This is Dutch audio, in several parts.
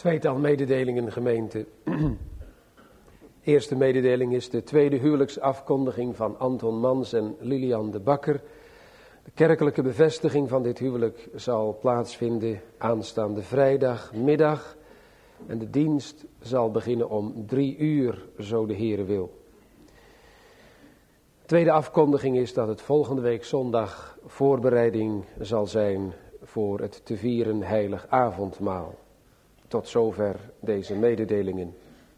Tweetal mededelingen, gemeente. Eerste mededeling is de tweede huwelijksafkondiging van Anton Mans en Lilian de Bakker. De kerkelijke bevestiging van dit huwelijk zal plaatsvinden aanstaande vrijdagmiddag. En de dienst zal beginnen om 3 uur, zo de Heere wil. De tweede afkondiging is dat het volgende week zondag voorbereiding zal zijn voor het te vieren heilig avondmaal. Tot zover deze mededelingen.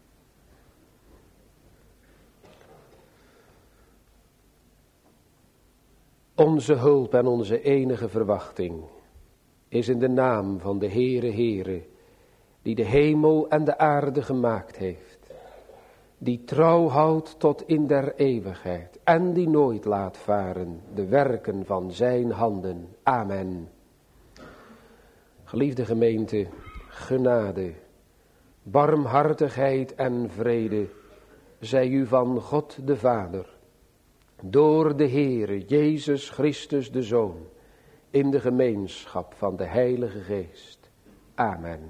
Onze hulp en onze enige verwachting is in de naam van de Heere, die de hemel en de aarde gemaakt heeft, die trouw houdt tot in der eeuwigheid en die nooit laat varen de werken van zijn handen. Amen. Geliefde gemeente, genade, barmhartigheid en vrede zij u van God de Vader, door de Heere Jezus Christus de Zoon, in de gemeenschap van de Heilige Geest. Amen.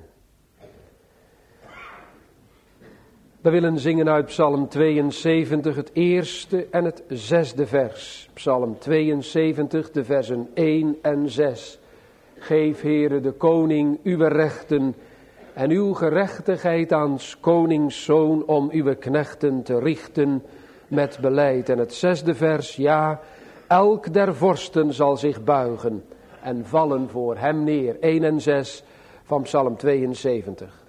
We willen zingen uit Psalm 72, het eerste en het 6e vers. Psalm 72, de versen 1 en 6. Geef, Heere, de koning uw rechten en uw gerechtigheid aan 's konings zoon om uw knechten te richten met beleid. En het 6e vers, ja, elk der vorsten zal zich buigen en vallen voor hem neer. 1 en 6 van Psalm 72.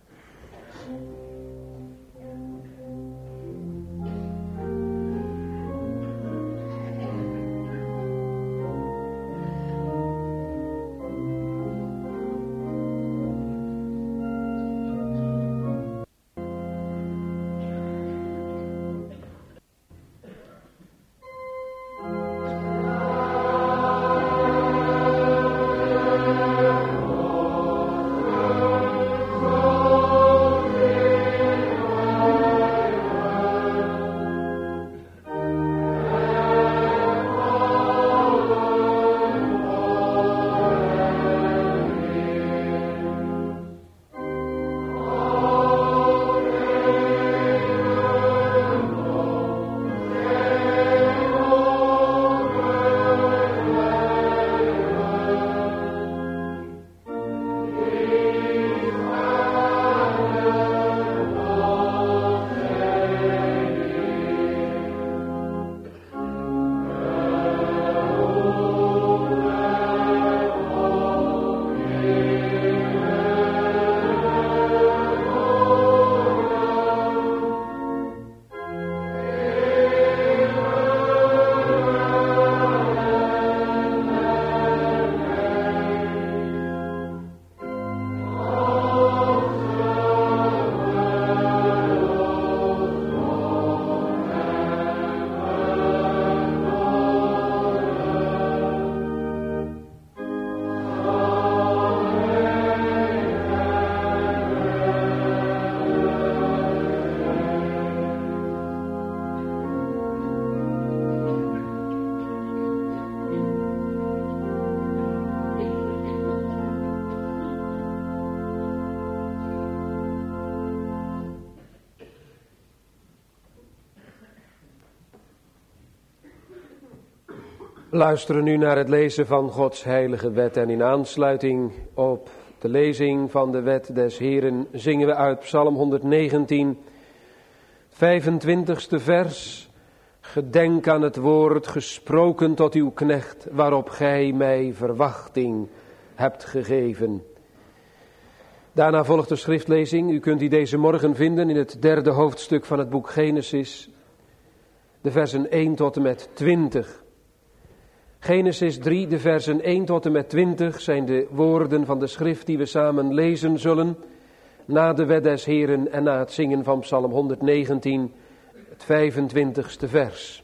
We luisteren nu naar het lezen van Gods heilige wet en in aansluiting op de lezing van de wet des Heeren zingen we uit Psalm 119, 25e vers. Gedenk aan het woord gesproken tot uw knecht, waarop gij mij verwachting hebt gegeven. Daarna volgt de schriftlezing. U kunt die deze morgen vinden in het 3e hoofdstuk van het boek Genesis, de versen 1 tot en met 20. Genesis 3, de versen 1 tot en met 20 zijn de woorden van de schrift die we samen lezen zullen, na de wet des Heeren en na het zingen van Psalm 119, het 25e vers.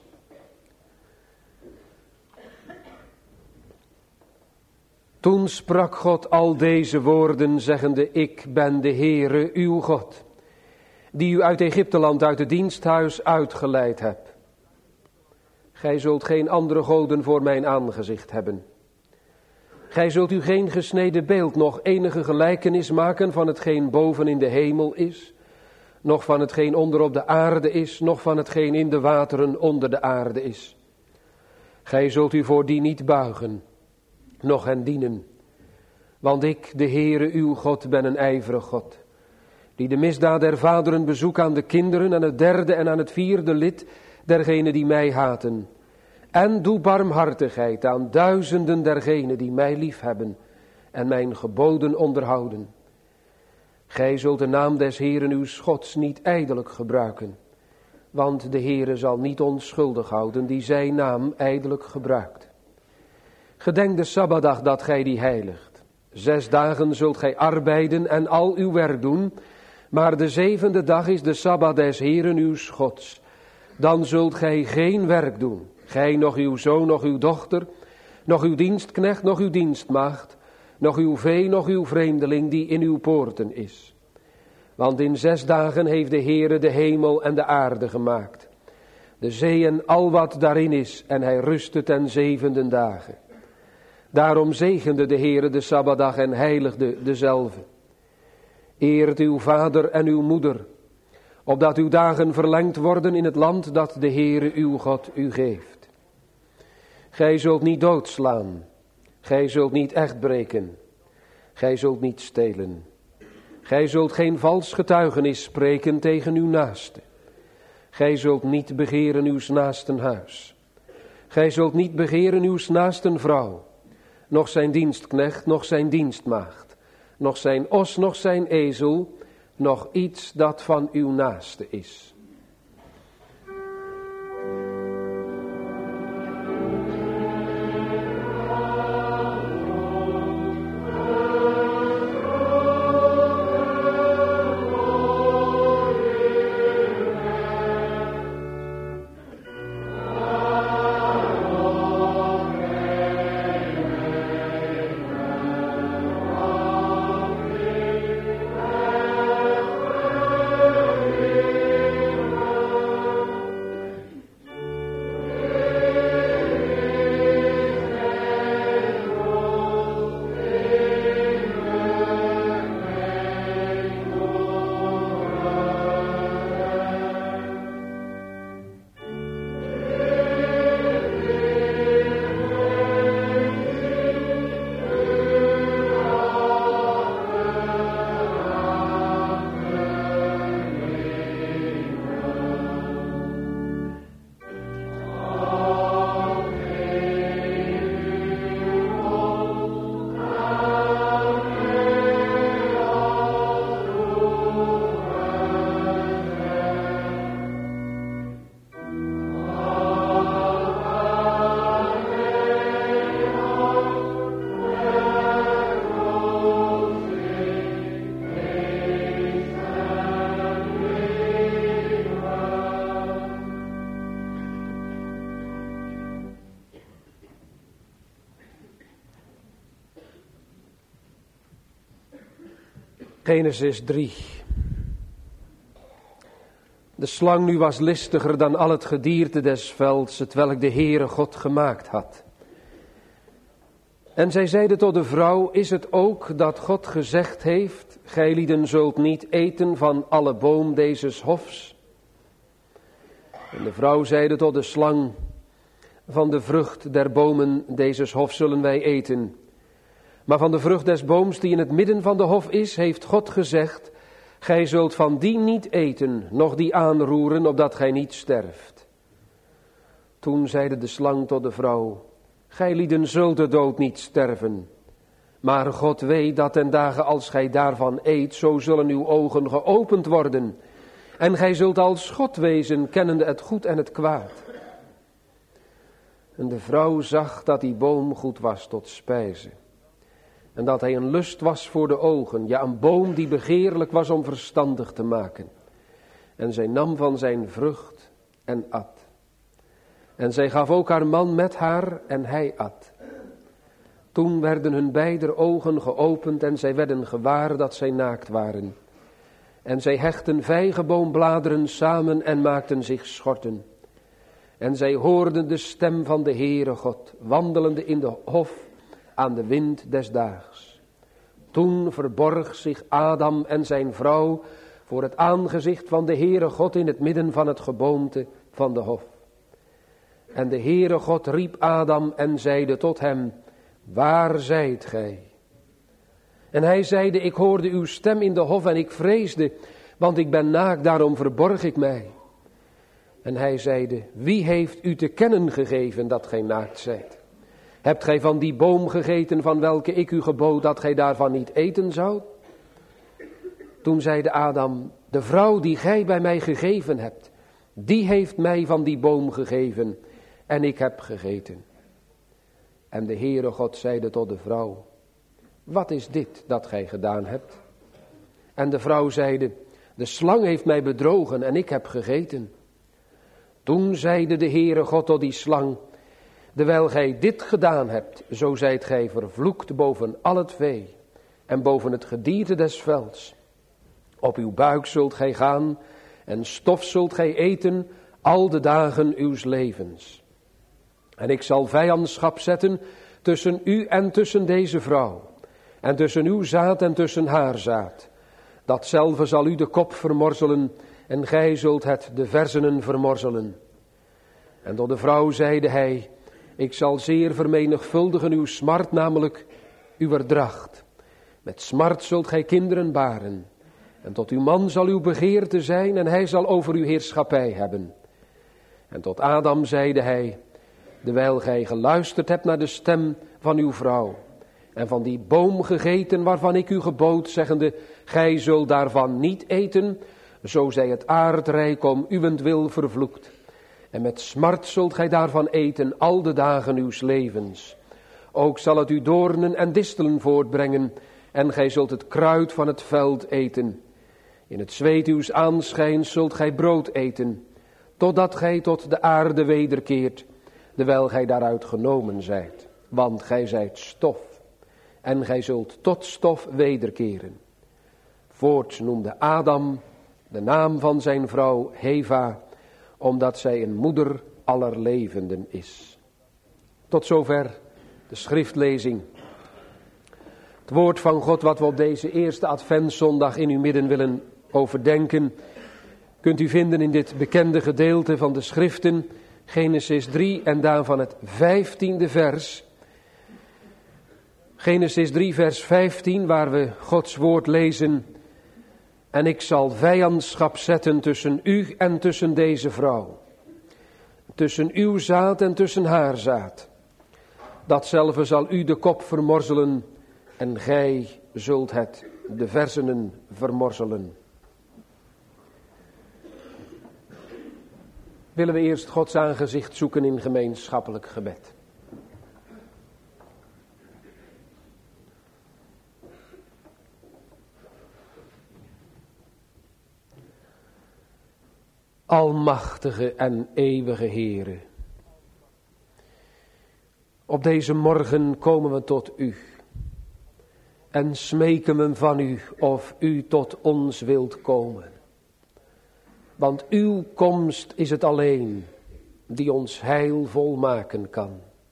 Toen sprak God al deze woorden, zeggende: Ik ben de Heere, uw God, die u uit Egypteland, uit het diensthuis uitgeleid hebt. Gij zult geen andere goden voor mijn aangezicht hebben. Gij zult u geen gesneden beeld, nog enige gelijkenis maken van hetgeen boven in de hemel is, noch van hetgeen onder op de aarde is, noch van hetgeen in de wateren onder de aarde is. Gij zult u voor die niet buigen, noch hen dienen. Want ik, de Heere uw God, ben een ijverig God, die de misdaad der vaderen bezoek aan de kinderen en het derde en aan het vierde lid dergenen die mij haten. En doe barmhartigheid aan duizenden dergenen die mij liefhebben en mijn geboden onderhouden. Gij zult de naam des Heeren uw Gods niet ijdelijk gebruiken, want de Heere zal niet onschuldig houden die zijn naam ijdelijk gebruikt. Gedenk de Sabbatdag dat gij die heiligt. 6 dagen zult gij arbeiden en al uw werk doen, maar de 7e dag is de Sabbat des Heeren uw Gods. Dan zult gij geen werk doen, gij, nog uw zoon, nog uw dochter, nog uw dienstknecht, nog uw dienstmaagd, nog uw vee, nog uw vreemdeling die in uw poorten is. Want in 6 dagen heeft de Heere de hemel en de aarde gemaakt, de zee en al wat daarin is, en hij rustte ten 7e dagen. Daarom zegende de Heere de Sabbatdag en heiligde dezelve. Eert uw vader en uw moeder, opdat uw dagen verlengd worden in het land dat de Heere uw God u geeft. Gij zult niet doodslaan, gij zult niet echtbreken, gij zult niet stelen. Gij zult geen vals getuigenis spreken tegen uw naaste. Gij zult niet begeren uws naasten huis. Gij zult niet begeren uws naasten vrouw, noch zijn dienstknecht, noch zijn dienstmaagd, noch zijn os, noch zijn ezel, noch iets dat van uw naaste is. Genesis 3. De slang nu was listiger dan al het gedierte des velds, hetwelk de Heere God gemaakt had. En zij zeide tot de vrouw, is het ook dat God gezegd heeft, gij lieden zult niet eten van alle boom dezes hofs? En de vrouw zeide tot de slang, van de vrucht der bomen dezes hofs zullen wij eten. Maar van de vrucht des booms die in het midden van de hof is, heeft God gezegd, gij zult van die niet eten, noch die aanroeren, opdat gij niet sterft. Toen zeide de slang tot de vrouw, gij lieden zult de dood niet sterven. Maar God weet dat ten dagen als gij daarvan eet, zo zullen uw ogen geopend worden. En gij zult als God wezen, kennende het goed en het kwaad. En de vrouw zag dat die boom goed was tot spijze. En dat hij een lust was voor de ogen, ja, een boom die begeerlijk was om verstandig te maken. En zij nam van zijn vrucht en at. En zij gaf ook haar man met haar en hij at. Toen werden hun beider ogen geopend en zij werden gewaar dat zij naakt waren. En zij hechtten vijgenboombladeren samen en maakten zich schorten. En zij hoorden de stem van de Heere God, wandelende in de hof, aan de wind des daags. Toen verborg zich Adam en zijn vrouw voor het aangezicht van de Heere God in het midden van het geboomte van de hof. En de Heere God riep Adam en zeide tot hem, waar zijt gij? En hij zeide, ik hoorde uw stem in de hof en ik vreesde, want ik ben naakt, daarom verborg ik mij. En hij zeide, wie heeft u te kennen gegeven dat gij naakt zijt? Hebt gij van die boom gegeten van welke ik u gebood dat gij daarvan niet eten zoudt? Toen zeide Adam, de vrouw die gij bij mij gegeven hebt, die heeft mij van die boom gegeven en ik heb gegeten. En de Heere God zeide tot de vrouw, wat is dit dat gij gedaan hebt? En de vrouw zeide, de slang heeft mij bedrogen en ik heb gegeten. Toen zeide de Heere God tot die slang, dewijl gij dit gedaan hebt, zo zijt gij vervloekt boven al het vee en boven het gedierte des velds. Op uw buik zult gij gaan en stof zult gij eten al de dagen uws levens. En ik zal vijandschap zetten tussen u en tussen deze vrouw, en tussen uw zaad en tussen haar zaad. Datzelfde zal u de kop vermorzelen en gij zult het de versenen vermorzelen. En tot de vrouw zeide hij, ik zal zeer vermenigvuldigen uw smart, namelijk uw dracht. Met smart zult gij kinderen baren. En tot uw man zal uw begeerte zijn en hij zal over uw heerschappij hebben. En tot Adam zeide hij, dewijl gij geluisterd hebt naar de stem van uw vrouw en van die boom gegeten waarvan ik u gebood, zeggende, gij zult daarvan niet eten, zo zij het aardrijk om uwentwil vervloekt. En met smart zult gij daarvan eten al de dagen uws levens. Ook zal het u doornen en distelen voortbrengen en gij zult het kruid van het veld eten. In het zweet uws aanschijns zult gij brood eten, totdat gij tot de aarde wederkeert, terwijl gij daaruit genomen zijt. Want gij zijt stof, en gij zult tot stof wederkeren. Voorts noemde Adam de naam van zijn vrouw Heva, omdat zij een moeder aller levenden is. Tot zover de schriftlezing. Het woord van God wat we op deze eerste adventszondag in uw midden willen overdenken, kunt u vinden in dit bekende gedeelte van de schriften, Genesis 3 en daarvan het 15e vers. Genesis 3 vers 15, waar we Gods woord lezen. En ik zal vijandschap zetten tussen u en tussen deze vrouw. Tussen uw zaad en tussen haar zaad. Datzelfde zal u de kop vermorzelen en gij zult het de versenen vermorzelen. Willen we eerst Gods aangezicht zoeken in gemeenschappelijk gebed. Almachtige en eeuwige Heere, op deze morgen komen we tot u en smeken we van u of u tot ons wilt komen. Want uw komst is het alleen die ons heil volmaken kan.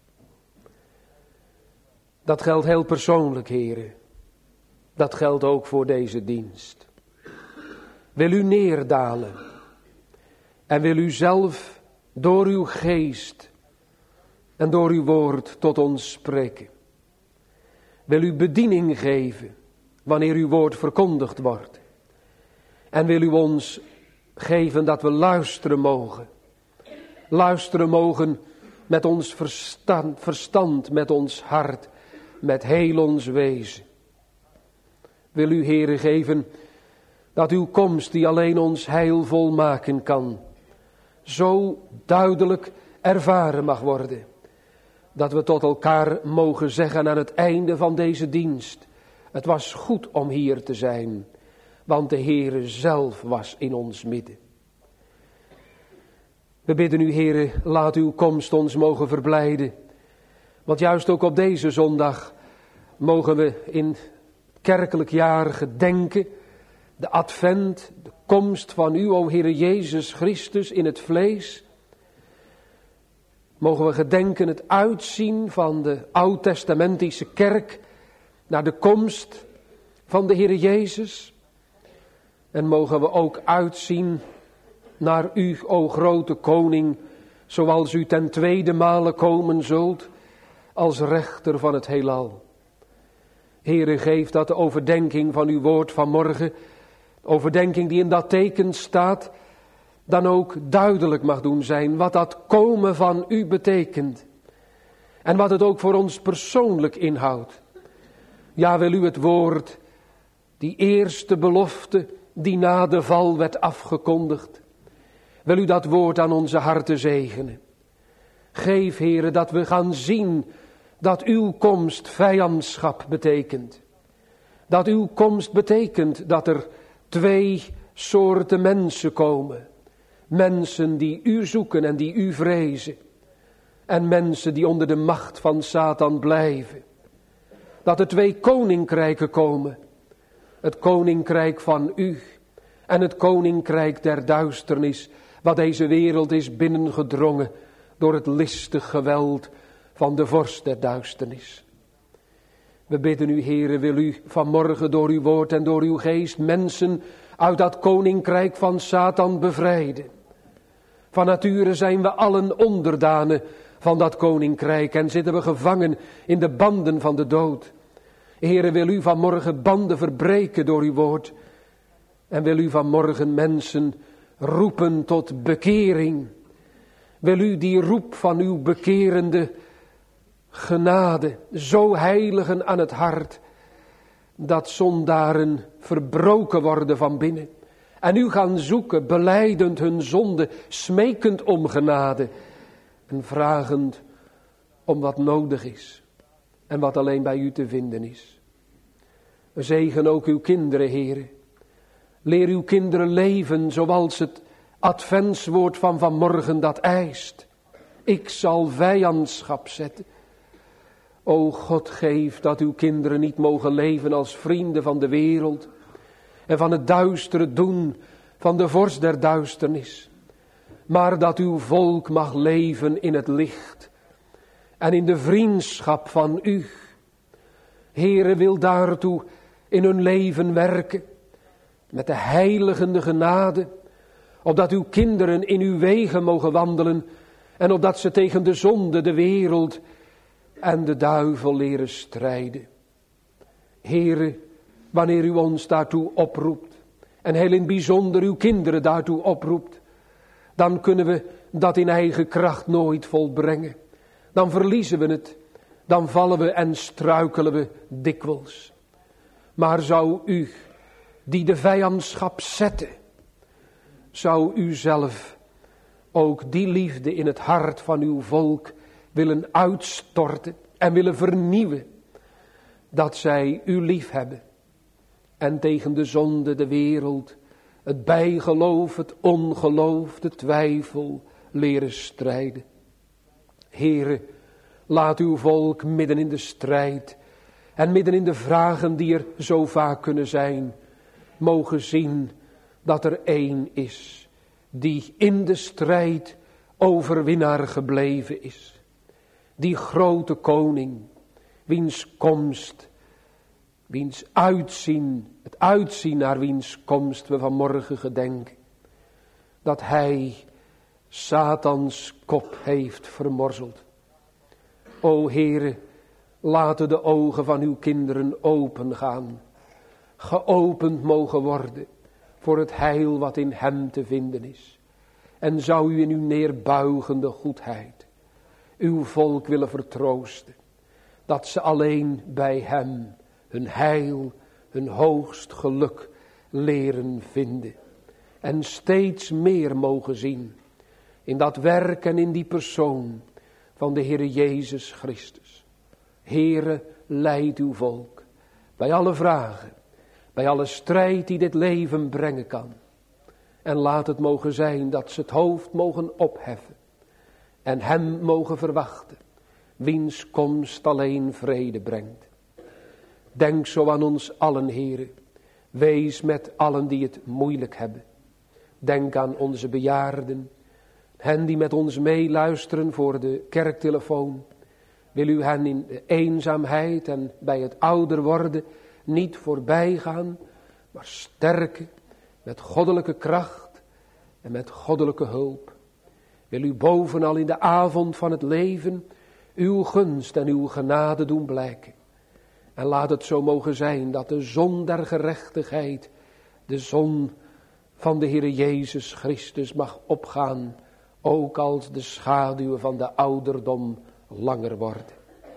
Dat geldt heel persoonlijk, Heere. Dat geldt ook voor deze dienst. Wil u neerdalen en wil u zelf door uw geest en door uw woord tot ons spreken. Wil u bediening geven wanneer uw woord verkondigd wordt. En wil u ons geven dat we luisteren mogen. Luisteren mogen met ons verstand, met ons hart, met heel ons wezen. Wil u, Heere, geven dat uw komst die alleen ons heil volmaken kan, zo duidelijk ervaren mag worden. Dat we tot elkaar mogen zeggen aan het einde van deze dienst. Het was goed om hier te zijn, want de Heere zelf was in ons midden. We bidden u, Heere, laat uw komst ons mogen verblijden. Want juist ook op deze zondag mogen we in het kerkelijk jaar gedenken de advent, de komst van u, o Heere Jezus Christus, in het vlees. Mogen we gedenken het uitzien van de oud-testamentische kerk naar de komst van de Heer Jezus. En mogen we ook uitzien naar u, o grote koning, zoals u ten tweede male komen zult als rechter van het heelal. Heere, geef dat de overdenking van uw woord vanmorgen, overdenking die in dat teken staat, dan ook duidelijk mag doen zijn wat dat komen van u betekent. En wat het ook voor ons persoonlijk inhoudt. Ja, wil u het woord, die eerste belofte die na de val werd afgekondigd. Wil u dat woord aan onze harten zegenen. Geef, Heere, dat we gaan zien dat uw komst vijandschap betekent. Dat uw komst betekent dat er twee soorten mensen komen. Mensen die u zoeken en die u vrezen. En mensen die onder de macht van Satan blijven. Dat er twee koninkrijken komen. Het koninkrijk van u en het koninkrijk der duisternis, wat deze wereld is binnengedrongen door het listig geweld van de vorst der duisternis. We bidden u, Heere, wil u vanmorgen door uw woord en door uw geest mensen uit dat koninkrijk van Satan bevrijden. Van nature zijn we allen onderdanen van dat koninkrijk en zitten we gevangen in de banden van de dood. Heere, wil u vanmorgen banden verbreken door uw woord. En wil u vanmorgen mensen roepen tot bekering. Wil u die roep van uw bekerende genade zo heiligen aan het hart, dat zondaren verbroken worden van binnen. En u gaan zoeken, belijdend hun zonde, smekend om genade. En vragend om wat nodig is. En wat alleen bij u te vinden is. Zegen ook uw kinderen, Heere. Leer uw kinderen leven zoals het adventswoord van vanmorgen dat eist. Ik zal vijandschap zetten. O God, geef dat uw kinderen niet mogen leven als vrienden van de wereld. En van het duistere doen van de vorst der duisternis. Maar dat uw volk mag leven in het licht. En in de vriendschap van u. Heere, wil daartoe in hun leven werken. Met de heiligende genade. Opdat uw kinderen in uw wegen mogen wandelen. En opdat ze tegen de zonde, de wereld en de duivel leren strijden. Heere, wanneer u ons daartoe oproept. En heel in het bijzonder uw kinderen daartoe oproept. Dan kunnen we dat in eigen kracht nooit volbrengen. Dan verliezen we het. Dan vallen we en struikelen we dikwijls. Maar zou u, die de vijandschap zette, zou u zelf ook die liefde in het hart van uw volk willen uitstorten en willen vernieuwen, dat zij u lief hebben en tegen de zonde, de wereld, het bijgeloof, het ongeloof, de twijfel leren strijden. Heere, laat uw volk midden in de strijd en midden in de vragen die er zo vaak kunnen zijn, mogen zien dat er één is die in de strijd overwinnaar gebleven is. Die grote koning, wiens komst, wiens uitzien, het uitzien naar wiens komst we vanmorgen gedenken. Dat hij Satans kop heeft vermorzeld. O Heere, laten de ogen van uw kinderen opengaan. Geopend mogen worden voor het heil wat in hem te vinden is. En zou u in uw neerbuigende goedheid uw volk willen vertroosten. Dat ze alleen bij hem hun heil, hun hoogst geluk leren vinden. En steeds meer mogen zien in dat werk en in die persoon van de Heere Jezus Christus. Heere, leid uw volk bij alle vragen, bij alle strijd die dit leven brengen kan. En laat het mogen zijn dat ze het hoofd mogen opheffen en hem mogen verwachten, wiens komst alleen vrede brengt. Denk zo aan ons allen, Heere. Wees met allen die het moeilijk hebben. Denk aan onze bejaarden. Hen die met ons meeluisteren voor de kerktelefoon. Wil u hen in de eenzaamheid en bij het ouder worden niet voorbij gaan, maar sterken met goddelijke kracht en met goddelijke hulp. Wil u bovenal in de avond van het leven uw gunst en uw genade doen blijken. En laat het zo mogen zijn dat de zon der gerechtigheid, de zon van de Heere Jezus Christus mag opgaan, ook als de schaduwen van de ouderdom langer worden.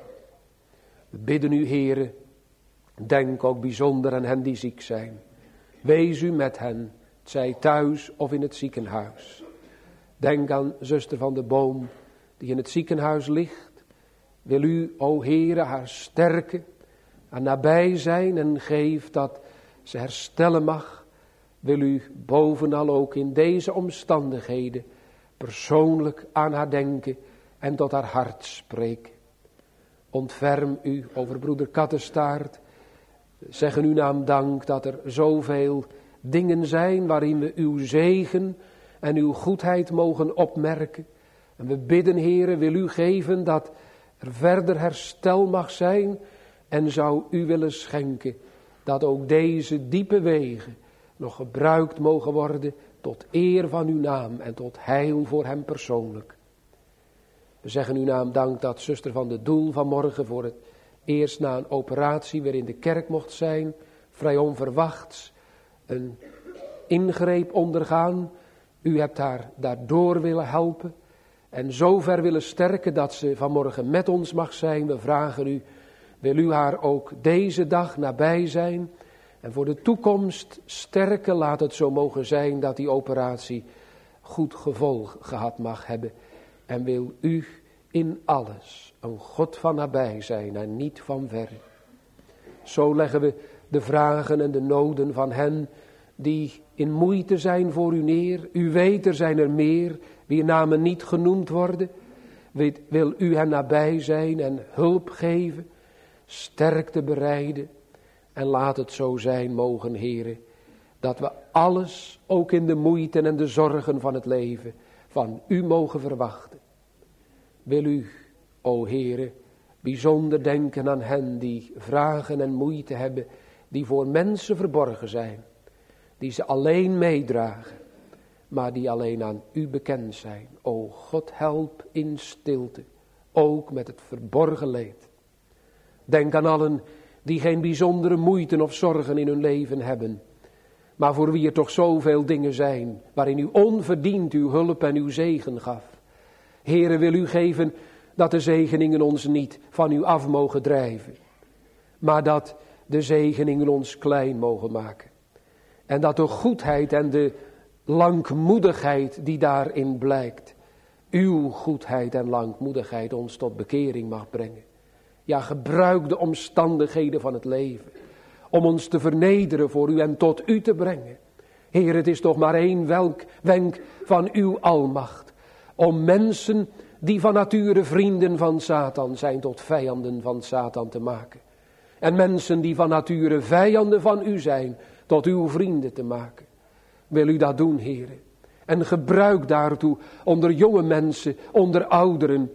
We bidden u, Heere, denk ook bijzonder aan hen die ziek zijn. Wees u met hen, het zij thuis of in het ziekenhuis. Denk aan zuster van de Boom, die in het ziekenhuis ligt. Wil u, o Heere, haar sterken, haar nabij zijn en geef dat ze herstellen mag. Wil u bovenal ook in deze omstandigheden persoonlijk aan haar denken en tot haar hart spreken. Ontferm u over broeder Kattestaart. Zeggen uw naam dank dat er zoveel dingen zijn waarin we uw zegen en uw goedheid mogen opmerken. En we bidden, Heere, wil u geven dat er verder herstel mag zijn en zou u willen schenken dat ook deze diepe wegen nog gebruikt mogen worden tot eer van uw naam en tot heil voor hem persoonlijk. We zeggen uw naam dank dat zuster van de Doel vanmorgen voor het eerst na een operatie weer in de kerk mocht zijn, vrij onverwachts een ingreep ondergaan. U hebt haar daardoor willen helpen en zover willen sterken dat ze vanmorgen met ons mag zijn. We vragen u, wil u haar ook deze dag nabij zijn en voor de toekomst sterken. Laat het zo mogen zijn dat die operatie goed gevolg gehad mag hebben. En wil u in alles een God van nabij zijn en niet van ver. Zo leggen we de vragen en de noden van hen die in moeite zijn voor u neer. U weet, er zijn er meer, wie namen niet genoemd worden. Wil u hen nabij zijn en hulp geven, sterkte bereiden. En laat het zo zijn mogen, Heere, dat we alles, ook in de moeite en de zorgen van het leven, van u mogen verwachten. Wil u, o Heere, bijzonder denken aan hen die vragen en moeite hebben, die voor mensen verborgen zijn, die ze alleen meedragen, maar die alleen aan u bekend zijn. O God, help in stilte, ook met het verborgen leed. Denk aan allen die geen bijzondere moeite of zorgen in hun leven hebben, maar voor wie er toch zoveel dingen zijn, waarin u onverdiend uw hulp en uw zegen gaf. Heere, wil u geven dat de zegeningen ons niet van u af mogen drijven, maar dat de zegeningen ons klein mogen maken. En dat de goedheid en de langmoedigheid die daarin blijkt, uw goedheid en langmoedigheid ons tot bekering mag brengen. Ja, gebruik de omstandigheden van het leven om ons te vernederen voor u en tot u te brengen. Heer, het is toch maar één wenk van uw almacht, om mensen die van nature vrienden van Satan zijn tot vijanden van Satan te maken. En mensen die van nature vijanden van u zijn tot uw vrienden te maken. Wil u dat doen, Heer? En gebruik daartoe onder jonge mensen, onder ouderen,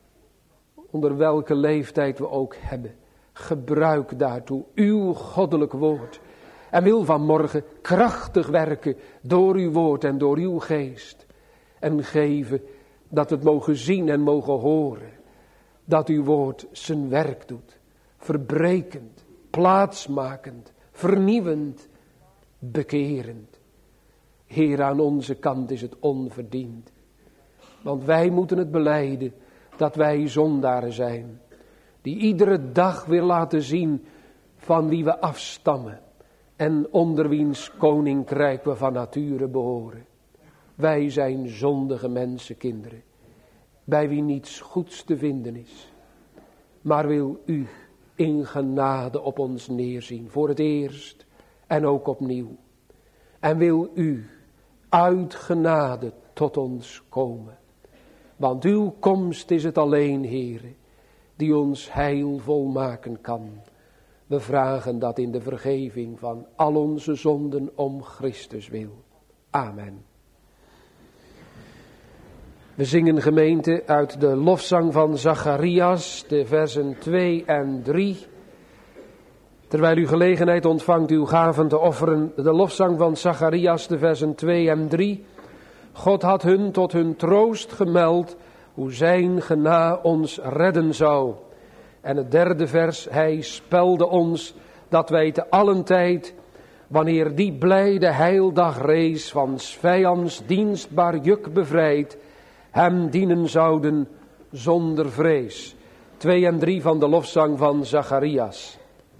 onder welke leeftijd we ook hebben. Gebruik daartoe uw goddelijk woord. En wil vanmorgen krachtig werken door uw woord en door uw geest. En geven dat we het mogen zien en mogen horen. Dat uw woord zijn werk doet. Verbrekend, plaatsmakend, vernieuwend, bekerend. Heer, aan onze kant is het onverdiend. Want wij moeten het belijden dat wij zondaren zijn. Die iedere dag weer laten zien van wie we afstammen. En onder wiens koninkrijk we van nature behoren. Wij zijn zondige mensenkinderen. Bij wie niets goeds te vinden is. Maar wil u in genade op ons neerzien. Voor het eerst en ook opnieuw. En wil u uit genade tot ons komen. Want uw komst is het alleen, Heere, die ons heil volmaken kan. We vragen dat in de vergeving van al onze zonden om Christus wil. Amen. We zingen gemeente uit de lofzang van Zacharias, de versen 2 en 3. Terwijl u gelegenheid ontvangt uw gaven te offeren, de lofzang van Zacharias, de versen 2 en 3. God had hun tot hun troost gemeld, hoe zijn gena ons redden zou. En het derde vers, hij spelde ons, dat wij te allen tijd, wanneer die blijde heildag rees, van 's vijands dienstbaar juk bevrijd, hem dienen zouden zonder vrees. 2 en 3 van de lofzang van Zacharias.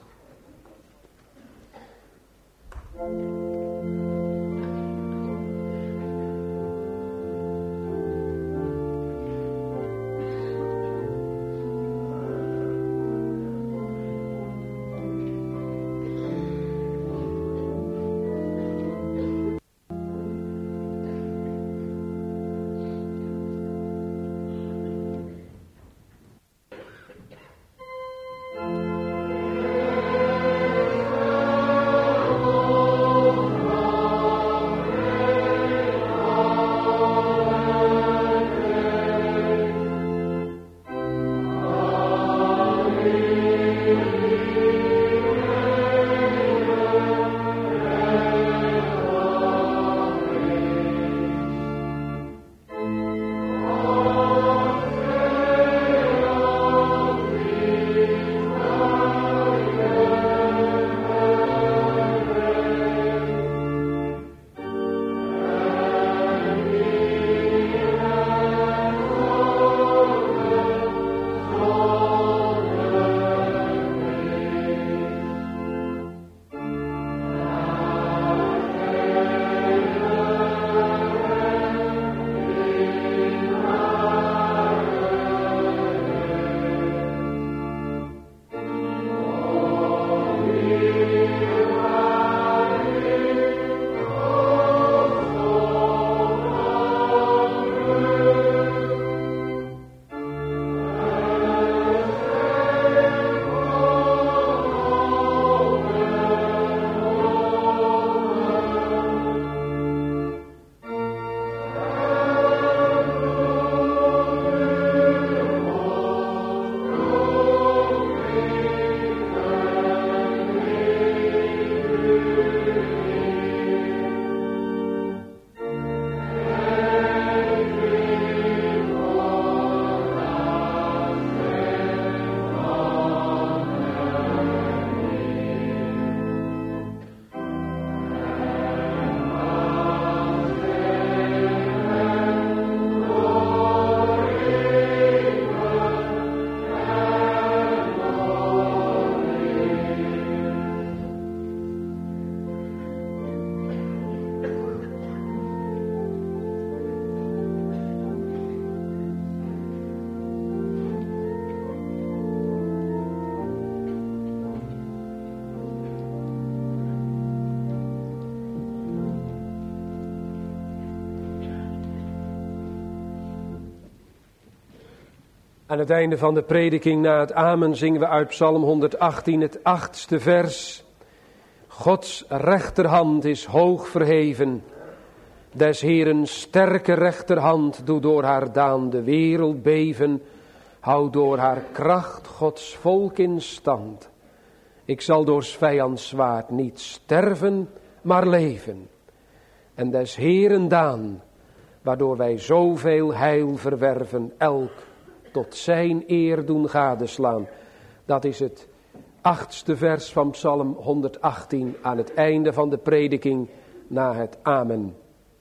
Aan het einde van de prediking na het amen zingen we uit Psalm 118 het 8e vers. Gods rechterhand is hoog verheven. Des Heeren sterke rechterhand doet door haar daan de wereld beven. Houdt door haar kracht Gods volk in stand. Ik zal door 's vijands zwaard niet sterven, maar leven. En des Heeren daan, waardoor wij zoveel heil verwerven, elk tot zijn eer doen gadeslaan. Dat is het 8e vers van Psalm 118 aan het einde van de prediking na het amen.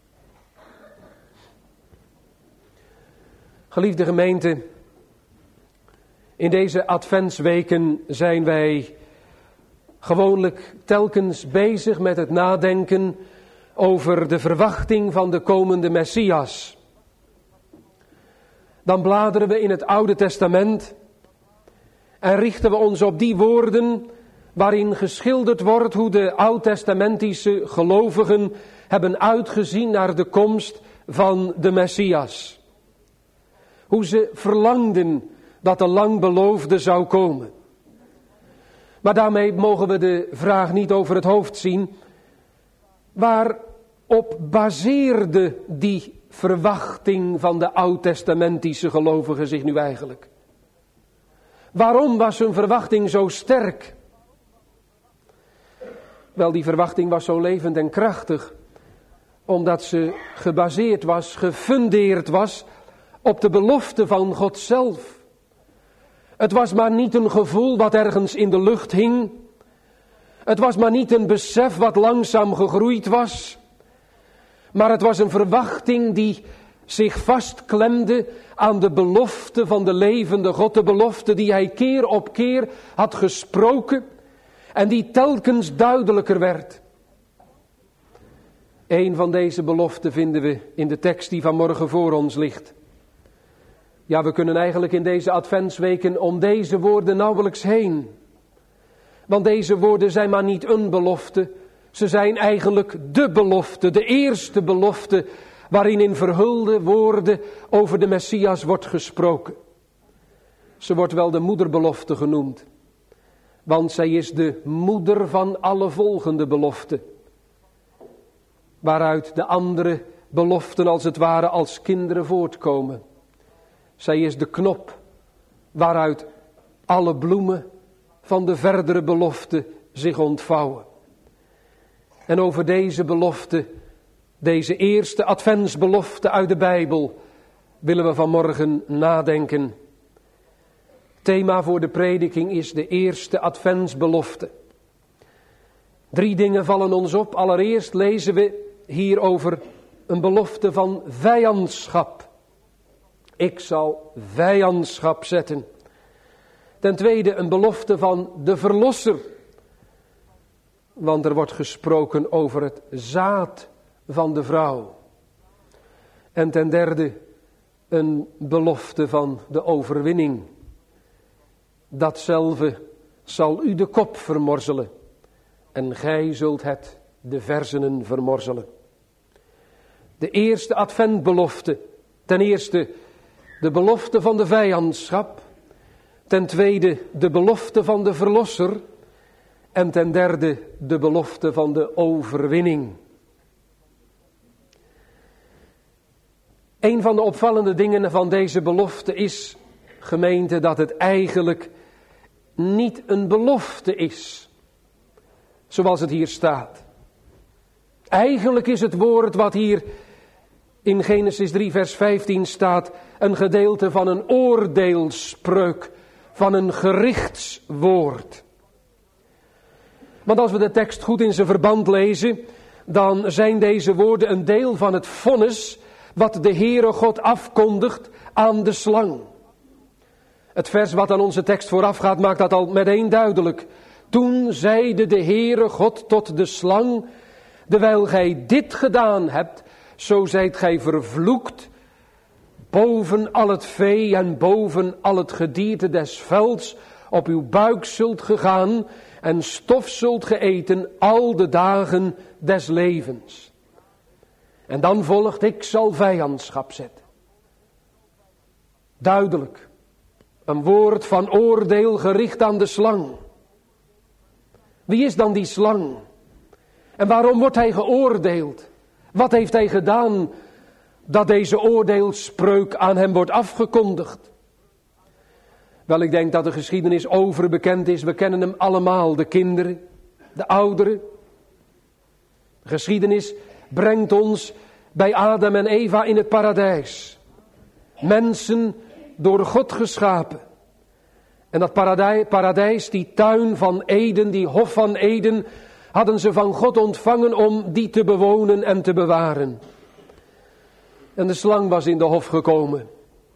Geliefde gemeente, in deze adventsweken zijn wij gewoonlijk telkens bezig met het nadenken over de verwachting van de komende Messias. Dan bladeren we in het Oude Testament en richten we ons op die woorden waarin geschilderd wordt hoe de oud-testamentische gelovigen hebben uitgezien naar de komst van de Messias. Hoe ze verlangden dat de lang beloofde zou komen. Maar daarmee mogen we de vraag niet over het hoofd zien. Waar op baseerde die verwachting van de oud-testamentische gelovigen zich nu eigenlijk? Waarom was hun verwachting zo sterk? Wel, die verwachting was zo levend en krachtig, omdat ze gebaseerd was, gefundeerd was op de belofte van God zelf. Het was maar niet een gevoel wat ergens in de lucht hing. Het was maar niet een besef wat langzaam gegroeid was. Maar het was een verwachting die zich vastklemde aan de belofte van de levende God. De belofte die hij keer op keer had gesproken en die telkens duidelijker werd. Een van deze beloften vinden we in de tekst die vanmorgen voor ons ligt. Ja, we kunnen eigenlijk in deze adventsweken om deze woorden nauwelijks heen. Want deze woorden zijn maar niet een belofte. Ze zijn eigenlijk de belofte, de eerste belofte waarin in verhulde woorden over de Messias wordt gesproken. Ze wordt wel de moederbelofte genoemd. Want zij is de moeder van alle volgende beloften. Waaruit de andere beloften als het ware als kinderen voortkomen. Zij is de knop waaruit alle bloemen van de verdere belofte zich ontvouwen. En over deze belofte, deze eerste adventsbelofte uit de Bijbel, willen we vanmorgen nadenken. Thema voor de prediking is de eerste adventsbelofte. 3 dingen vallen ons op. Allereerst lezen we hier over een belofte van vijandschap. Ik zal vijandschap zetten. Ten tweede een belofte van de verlosser. Want er wordt gesproken over het zaad van de vrouw. En ten derde een belofte van de overwinning. Datzelfde zal u de kop vermorzelen. En gij zult het de verzenen vermorzelen. De eerste adventbelofte. Ten eerste de belofte van de vijandschap. Ten tweede de belofte van de verlosser. En ten derde de belofte van de overwinning. Een van de opvallende dingen van deze belofte is, gemeente, dat het eigenlijk niet een belofte is. Zoals het hier staat. Eigenlijk is het woord wat hier in Genesis 3 vers 15 staat een gedeelte van een oordeelspreuk, van een gerichtswoord. Want als we de tekst goed in zijn verband lezen, dan zijn deze woorden een deel van het vonnis wat de Heere God afkondigt aan de slang. Het vers wat aan onze tekst voorafgaat maakt dat al meteen duidelijk. Toen zeide de Heere God tot de slang, dewijl gij dit gedaan hebt, zo zijt gij vervloekt boven al het vee en boven al het gedierte des velds. Op uw buik zult gegaan en stof zult geëten al de dagen des levens. En dan volgt, ik zal vijandschap zetten. Duidelijk. Een woord van oordeel gericht aan de slang. Wie is dan die slang? En waarom wordt hij geoordeeld? Wat heeft hij gedaan dat deze oordeelspreuk aan hem wordt afgekondigd? Wel, ik denk dat de geschiedenis overbekend is. We kennen hem allemaal, de kinderen, de ouderen. De geschiedenis brengt ons bij Adam en Eva in het paradijs. Mensen door God geschapen. En dat paradijs, die tuin van Eden, die hof van Eden, hadden ze van God ontvangen om die te bewonen en te bewaren. En de slang was in de hof gekomen.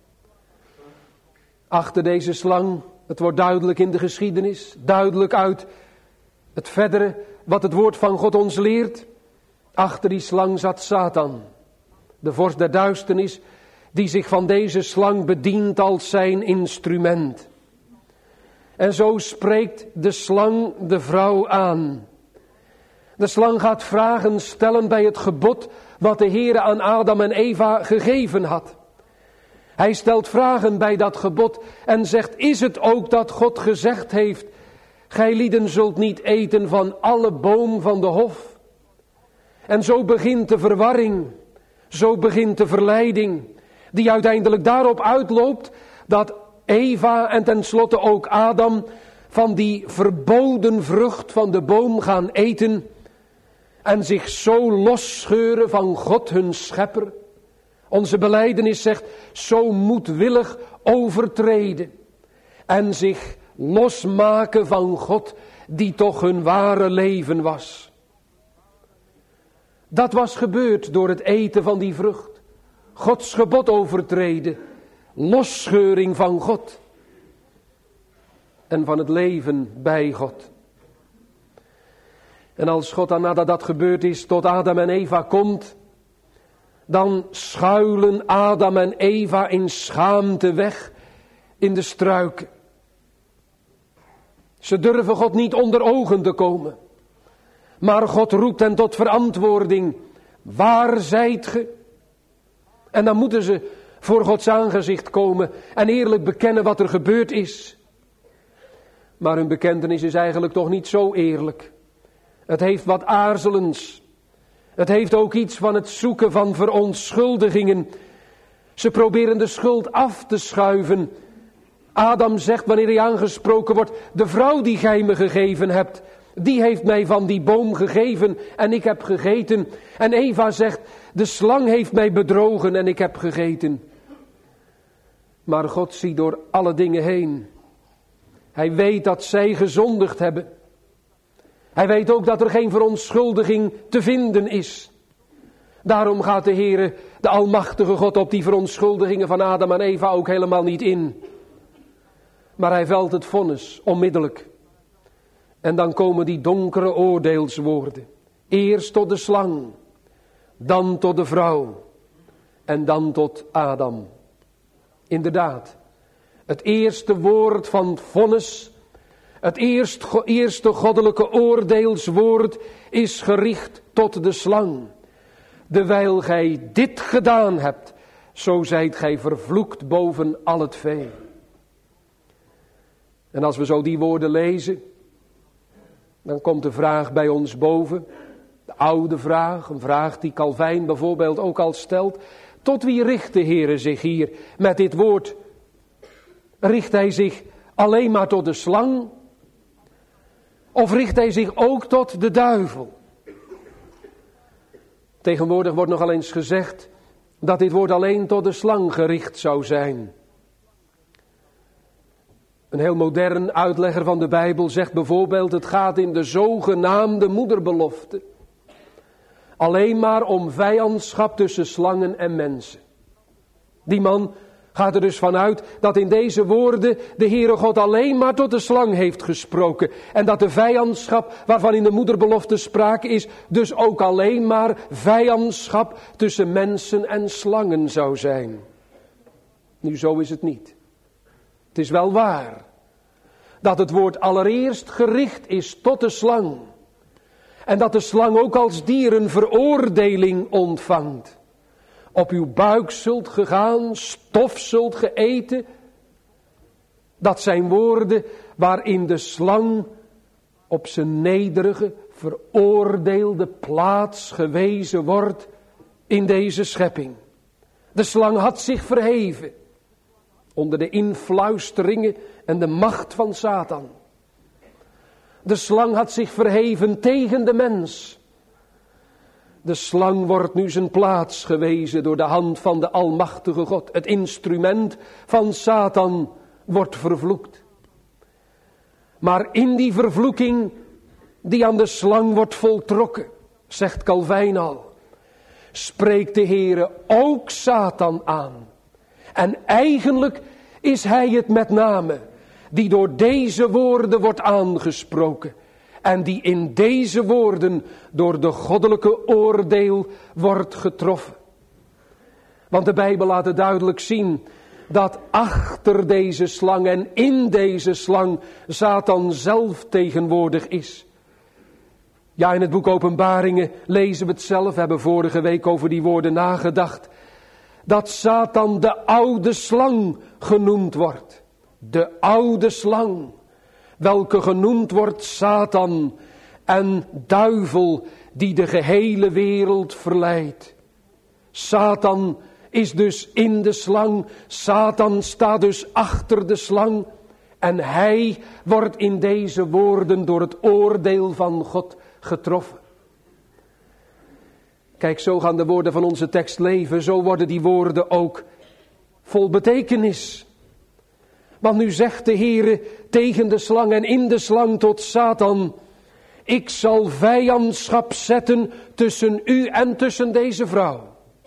Achter deze slang, het wordt duidelijk in de geschiedenis, duidelijk uit het verdere wat het woord van God ons leert. Achter die slang zat Satan, de vorst der duisternis, die zich van deze slang bedient als zijn instrument. En zo spreekt de slang de vrouw aan. De slang gaat vragen stellen bij het gebod wat de Heere aan Adam en Eva gegeven had. Hij stelt vragen bij dat gebod en zegt, is het ook dat God gezegd heeft, gij lieden zult niet eten van alle boom van de hof? En zo begint de verwarring, zo begint de verleiding, die uiteindelijk daarop uitloopt dat Eva en tenslotte ook Adam van die verboden vrucht van de boom gaan eten en zich zo losscheuren van God hun schepper. Onze belijdenis zegt zo moedwillig overtreden en zich losmaken van God die toch hun ware leven was. Dat was gebeurd door het eten van die vrucht. Gods gebod overtreden, losscheuring van God en van het leven bij God. En als God dan nadat dat gebeurd is tot Adam en Eva komt, dan schuilen Adam en Eva in schaamte weg in de struiken. Ze durven God niet onder ogen te komen. Maar God roept hen tot verantwoording. Waar zijt ge? En dan moeten ze voor Gods aangezicht komen en eerlijk bekennen wat er gebeurd is. Maar hun bekentenis is eigenlijk toch niet zo eerlijk. Het heeft wat aarzelends. Het heeft ook iets van het zoeken van verontschuldigingen. Ze proberen de schuld af te schuiven. Adam zegt wanneer hij aangesproken wordt, de vrouw die gij me gegeven hebt, die heeft mij van die boom gegeven en ik heb gegeten. En Eva zegt, de slang heeft mij bedrogen en ik heb gegeten. Maar God ziet door alle dingen heen. Hij weet dat zij gezondigd hebben. Hij weet ook dat er geen verontschuldiging te vinden is. Daarom gaat de Heere, de Almachtige God, op die verontschuldigingen van Adam en Eva ook helemaal niet in. Maar hij velt het vonnis onmiddellijk. En dan komen die donkere oordeelswoorden. Eerst tot de slang, dan tot de vrouw en dan tot Adam. Inderdaad, het eerste woord van vonnis, het eerste goddelijke oordeelswoord is gericht tot de slang. Dewijl gij dit gedaan hebt, zo zijt gij vervloekt boven al het vee. En als we zo die woorden lezen, dan komt de vraag bij ons boven. De oude vraag, een vraag die Calvijn bijvoorbeeld ook al stelt. Tot wie richt de Heere zich hier met dit woord? Richt hij zich alleen maar tot de slang? Of richt hij zich ook tot de duivel? Tegenwoordig wordt nogal eens gezegd dat dit woord alleen tot de slang gericht zou zijn. Een heel modern uitlegger van de Bijbel zegt bijvoorbeeld, het gaat in de zogenaamde moederbelofte alleen maar om vijandschap tussen slangen en mensen. Die man gaat er dus vanuit dat in deze woorden de Heere God alleen maar tot de slang heeft gesproken. En dat de vijandschap waarvan in de moederbelofte sprake is, dus ook alleen maar vijandschap tussen mensen en slangen zou zijn. Nu, zo is het niet. Het is wel waar dat het woord allereerst gericht is tot de slang. En dat de slang ook als dier een veroordeling ontvangt. Op uw buik zult gegaan, stof zult geëten. Dat zijn woorden waarin de slang op zijn nederige, veroordeelde plaats gewezen wordt in deze schepping. De slang had zich verheven onder de influisteringen en de macht van Satan. De slang had zich verheven tegen de mens. De slang wordt nu zijn plaats gewezen door de hand van de Almachtige God. Het instrument van Satan wordt vervloekt. Maar in die vervloeking die aan de slang wordt voltrokken, zegt Calvijn al, spreekt de Heere ook Satan aan. En eigenlijk is hij het met name die door deze woorden wordt aangesproken. En die in deze woorden door de goddelijke oordeel wordt getroffen. Want de Bijbel laat het duidelijk zien dat achter deze slang en in deze slang Satan zelf tegenwoordig is. Ja, in het boek Openbaringen lezen we het zelf, we hebben vorige week over die woorden nagedacht. Dat Satan de oude slang genoemd wordt. De oude slang, welke genoemd wordt Satan en duivel die de gehele wereld verleidt. Satan is dus in de slang. Satan staat dus achter de slang. En hij wordt in deze woorden door het oordeel van God getroffen. Kijk, zo gaan de woorden van onze tekst leven. Zo worden die woorden ook vol betekenis. Want nu zegt de Heere tegen de slang en in de slang tot Satan: ik zal vijandschap zetten tussen u en tussen deze vrouw.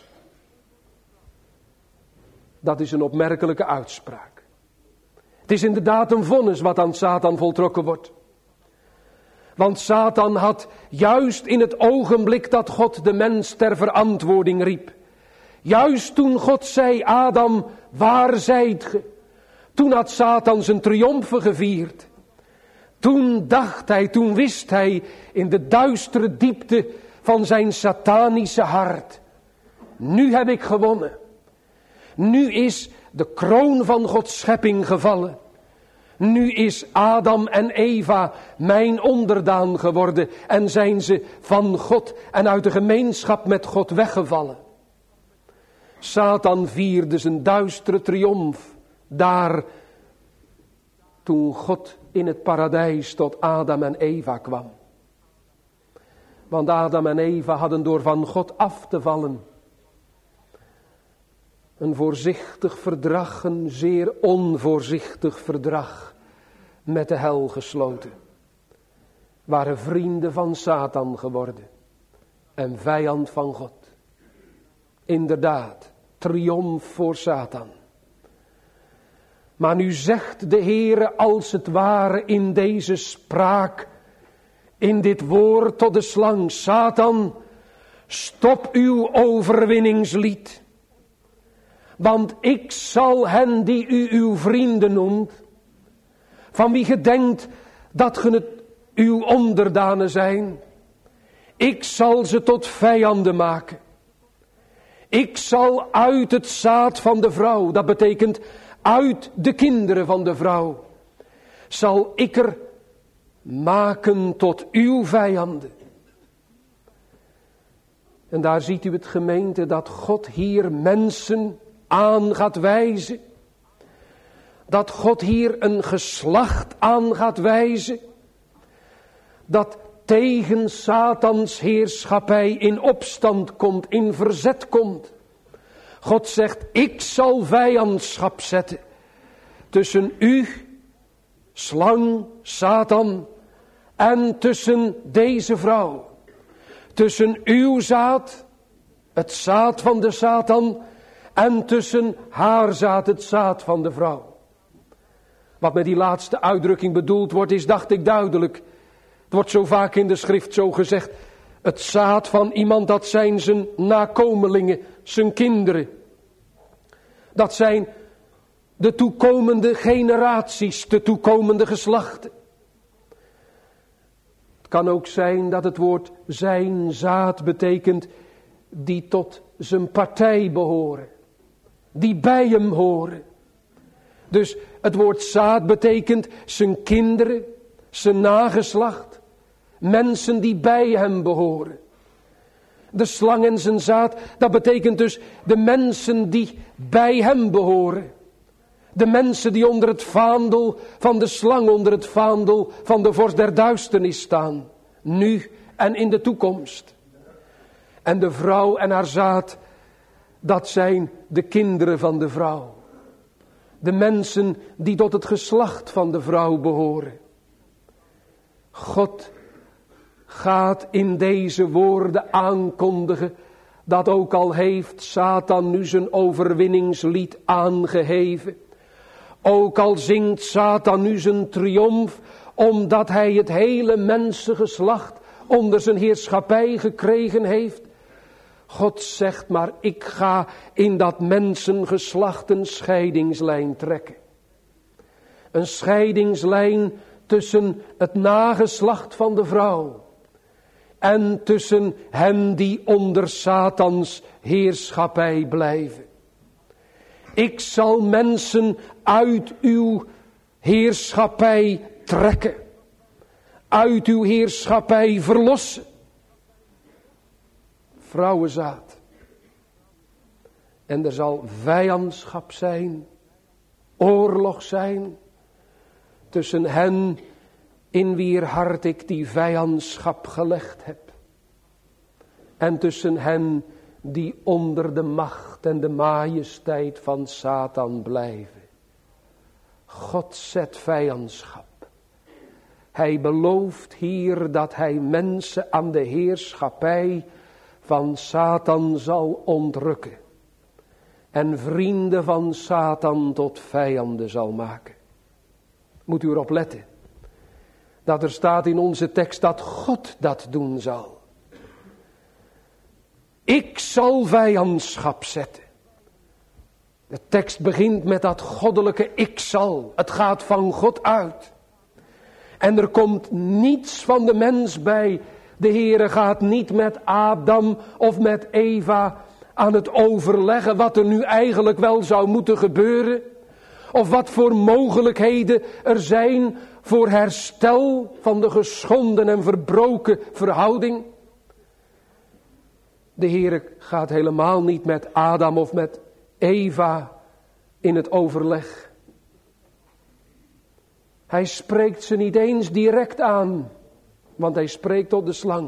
Dat is een opmerkelijke uitspraak. Het is inderdaad een vonnis wat aan Satan voltrokken wordt. Want Satan had juist in het ogenblik dat God de mens ter verantwoording riep. Juist toen God zei: Adam, waar zijt ge? Toen had Satan zijn triomfen gevierd. Toen dacht hij, toen wist hij in de duistere diepte van zijn satanische hart: nu heb ik gewonnen. Nu is de kroon van Gods schepping gevallen. Nu is Adam en Eva mijn onderdaan geworden en zijn ze van God en uit de gemeenschap met God weggevallen. Satan vierde zijn duistere triomf daar toen God in het paradijs tot Adam en Eva kwam. Want Adam en Eva hadden door van God af te vallen een voorzichtig verdrag, een zeer onvoorzichtig verdrag met de hel gesloten. Waren vrienden van Satan geworden en vijand van God. Inderdaad, triomf voor Satan. Maar nu zegt de Heere als het ware in deze spraak, in dit woord tot de slang: Satan, stop uw overwinningslied. Want ik zal hen die u uw vrienden noemt, van wie ge denkt dat ge het uw onderdanen zijn, ik zal ze tot vijanden maken. Ik zal uit het zaad van de vrouw, dat betekent uit de kinderen van de vrouw, zal ik er maken tot uw vijanden. En daar ziet u het, gemeente, dat God hier mensen aan gaat wijzen. Dat God hier een geslacht aan gaat wijzen. Dat tegen Satans heerschappij in opstand komt, in verzet komt. God zegt: ik zal vijandschap zetten tussen u, slang, Satan, en tussen deze vrouw. Tussen uw zaad, het zaad van de Satan, en tussen haar zaad, het zaad van de vrouw. Wat met die laatste uitdrukking bedoeld wordt is, dacht ik, duidelijk. Het wordt zo vaak in de schrift zo gezegd: het zaad van iemand, dat zijn zijn nakomelingen, zijn kinderen. Dat zijn de toekomende generaties, de toekomende geslachten. Het kan ook zijn dat het woord zijn zaad betekent die tot zijn partij behoren. Die bij hem horen. Dus het woord zaad betekent zijn kinderen, zijn nageslacht. Mensen die bij hem behoren. De slang en zijn zaad, dat betekent dus de mensen die bij hem behoren. De mensen die onder het vaandel van de slang, onder het vaandel van de vorst der duisternis staan. Nu en in de toekomst. En de vrouw en haar zaad, dat zijn de kinderen van de vrouw. De mensen die tot het geslacht van de vrouw behoren. God gaat in deze woorden aankondigen dat ook al heeft Satan nu zijn overwinningslied aangeheven. Ook al zingt Satan nu zijn triomf, omdat hij het hele mensengeslacht onder zijn heerschappij gekregen heeft. God zegt: maar ik ga in dat mensengeslacht een scheidingslijn trekken. Een scheidingslijn tussen het nageslacht van de vrouw en tussen hen die onder Satans heerschappij blijven. Ik zal mensen uit uw heerschappij trekken. Uit uw heerschappij verlossen. vrouwenzaad. En er zal vijandschap zijn, oorlog zijn, tussen hen in wier hart ik die vijandschap gelegd heb. En tussen hen die onder de macht en de majesteit van Satan blijven. God zet vijandschap. Hij belooft hier dat hij mensen aan de heerschappij van Satan zal ontrukken. En vrienden van Satan tot vijanden zal maken. Moet u erop letten. Dat er staat in onze tekst dat God dat doen zal. Ik zal vijandschap zetten. De tekst begint met dat goddelijke ik zal. Het gaat van God uit. En er komt niets van de mens bij. De Heere gaat niet met Adam of met Eva aan het overleggen wat er nu eigenlijk wel zou moeten gebeuren. Of wat voor mogelijkheden er zijn voor herstel van de geschonden en verbroken verhouding. De Heere gaat helemaal niet met Adam of met Eva in het overleg. Hij spreekt ze niet eens direct aan, want hij spreekt tot de slang.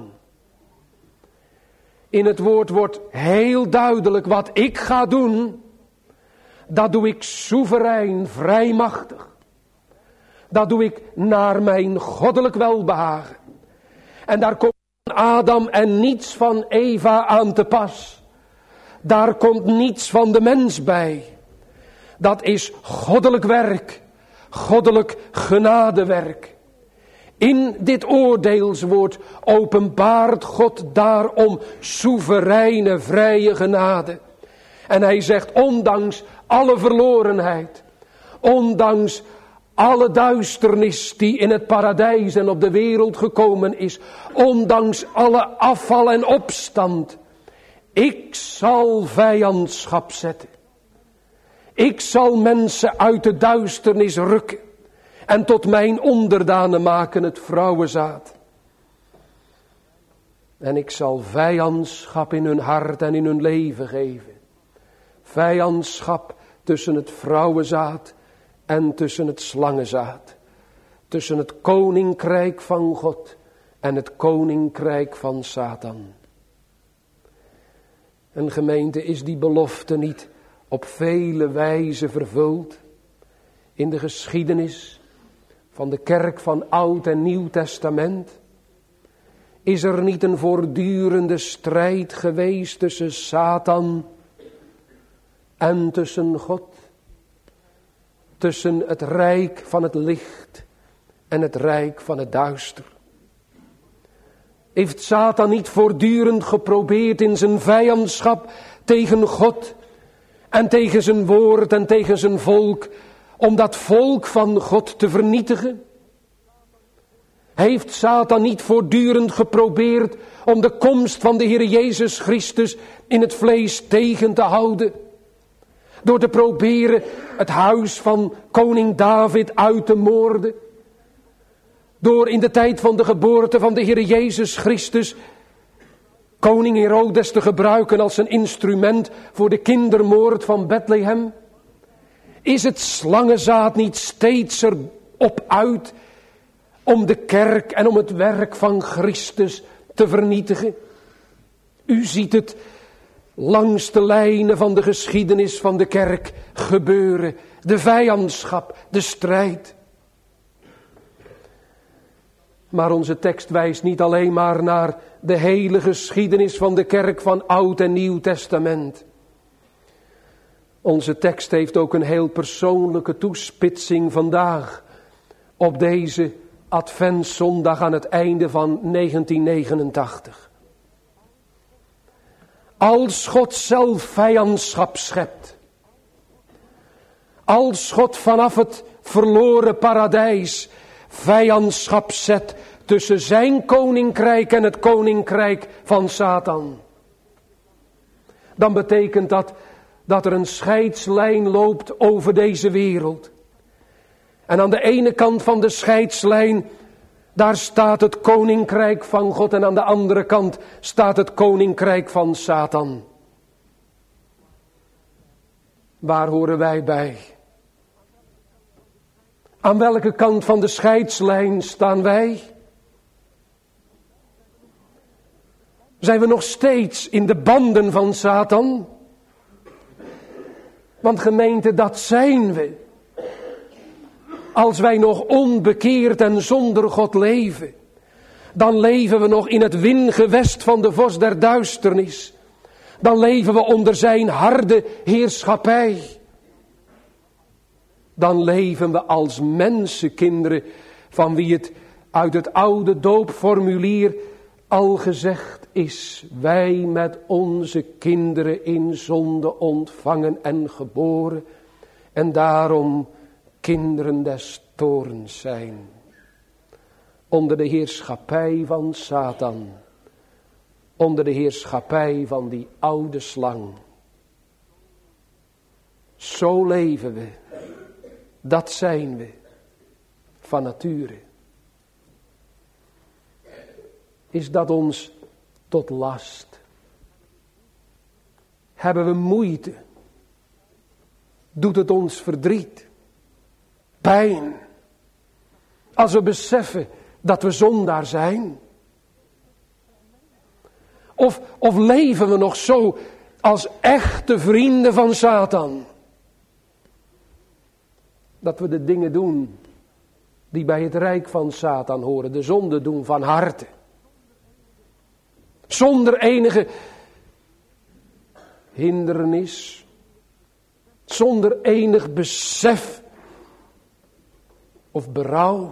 In het woord wordt heel duidelijk wat ik ga doen. Dat doe ik soeverein, vrijmachtig. Dat doe ik naar mijn goddelijk welbehagen. En daar komt Adam en niets van Eva aan te pas. Daar komt niets van de mens bij. Dat is goddelijk werk. Goddelijk genadewerk. In dit oordeelswoord openbaart God daarom soevereine, vrije genade. En hij zegt, ondanks alle verlorenheid, ondanks alle duisternis die in het paradijs en op de wereld gekomen is, ondanks alle afval en opstand, ik zal vijandschap zetten. Ik zal mensen uit de duisternis rukken en tot mijn onderdanen maken, het vrouwenzaad. En ik zal vijandschap in hun hart en in hun leven geven. Vijandschap tussen het vrouwenzaad en tussen het slangenzaad. Tussen het koninkrijk van God en het koninkrijk van Satan. En gemeente, is die belofte niet op vele wijzen vervuld in de geschiedenis van de kerk van Oud en Nieuw Testament? Is er niet een voortdurende strijd geweest tussen Satan en tussen God? Tussen het rijk van het licht en het rijk van het duister? Heeft Satan niet voortdurend geprobeerd in zijn vijandschap tegen God en tegen zijn woord en tegen zijn volk, om dat volk van God te vernietigen? Heeft Satan niet voortdurend geprobeerd om de komst van de Heer Jezus Christus in het vlees tegen te houden? Door te proberen het huis van koning David uit te moorden. Door in de tijd van de geboorte van de Heer Jezus Christus koning Herodes te gebruiken als een instrument voor de kindermoord van Bethlehem. Is het slangenzaad niet steeds erop uit om de kerk en om het werk van Christus te vernietigen? U ziet het langs de lijnen van de geschiedenis van de kerk gebeuren. De vijandschap, de strijd. Maar onze tekst wijst niet alleen maar naar de hele geschiedenis van de kerk van Oud en Nieuw Testament. Onze tekst heeft ook een heel persoonlijke toespitsing vandaag, op deze Adventszondag aan het einde van 1989. Als God zelf vijandschap schept, als God vanaf het verloren paradijs vijandschap zet tussen zijn koninkrijk en het koninkrijk van Satan, dan betekent dat er een scheidslijn loopt over deze wereld. En aan de ene kant van de scheidslijn, Daar staat het koninkrijk van God en aan de andere kant staat het koninkrijk van Satan. Waar horen wij bij? Aan welke kant van de scheidslijn staan wij? Zijn we nog steeds in de banden van Satan? Want gemeente, dat zijn we. Als wij nog onbekeerd en zonder God leven, dan leven we nog in het wingewest van de vorst der duisternis. Dan leven we onder zijn harde heerschappij. Dan leven we als mensenkinderen van wie het uit het oude doopformulier al gezegd is. Wij met onze kinderen in zonde ontvangen en geboren en daarom kinderen des toorns zijn. Onder de heerschappij van Satan. Onder de heerschappij van die oude slang. Zo leven we. Dat zijn we. Van nature. Is dat ons tot last? Hebben we moeite? Doet het ons verdriet? Pijn? Als we beseffen dat we zondaar zijn? Of leven we nog zo als echte vrienden van Satan? Dat we de dingen doen die bij het rijk van Satan horen. De zonde doen van harte. Zonder enige hindernis. Zonder enig besef of berouw.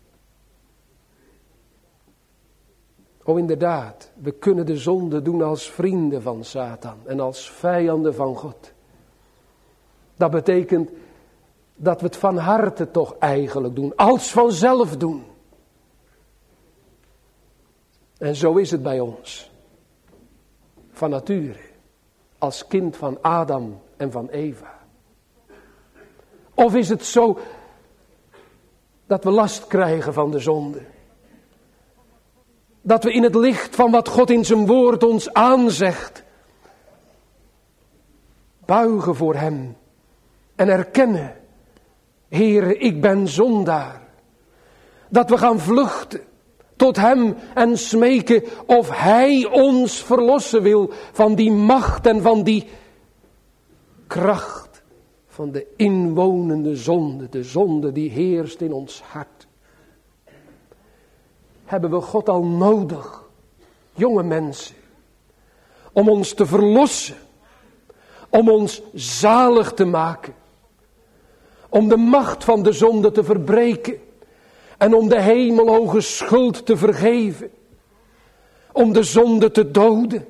Oh inderdaad, we kunnen de zonde doen als vrienden van Satan en als vijanden van God. Dat betekent dat we het van harte toch eigenlijk doen, als vanzelf doen. En zo is het bij ons. Van nature, als kind van Adam en van Eva. Of is het zo dat we last krijgen van de zonde? Dat we in het licht van wat God in zijn woord ons aanzegt, buigen voor hem en erkennen, Heere, ik ben zondaar. Dat we gaan vluchten tot hem en smeken of hij ons verlossen wil van die macht en van die kracht van de inwonende zonde, de zonde die heerst in ons hart. Hebben we God al nodig, jonge mensen, om ons te verlossen, om ons zalig te maken, om de macht van de zonde te verbreken en om de hemelhoge schuld te vergeven, om de zonde te doden.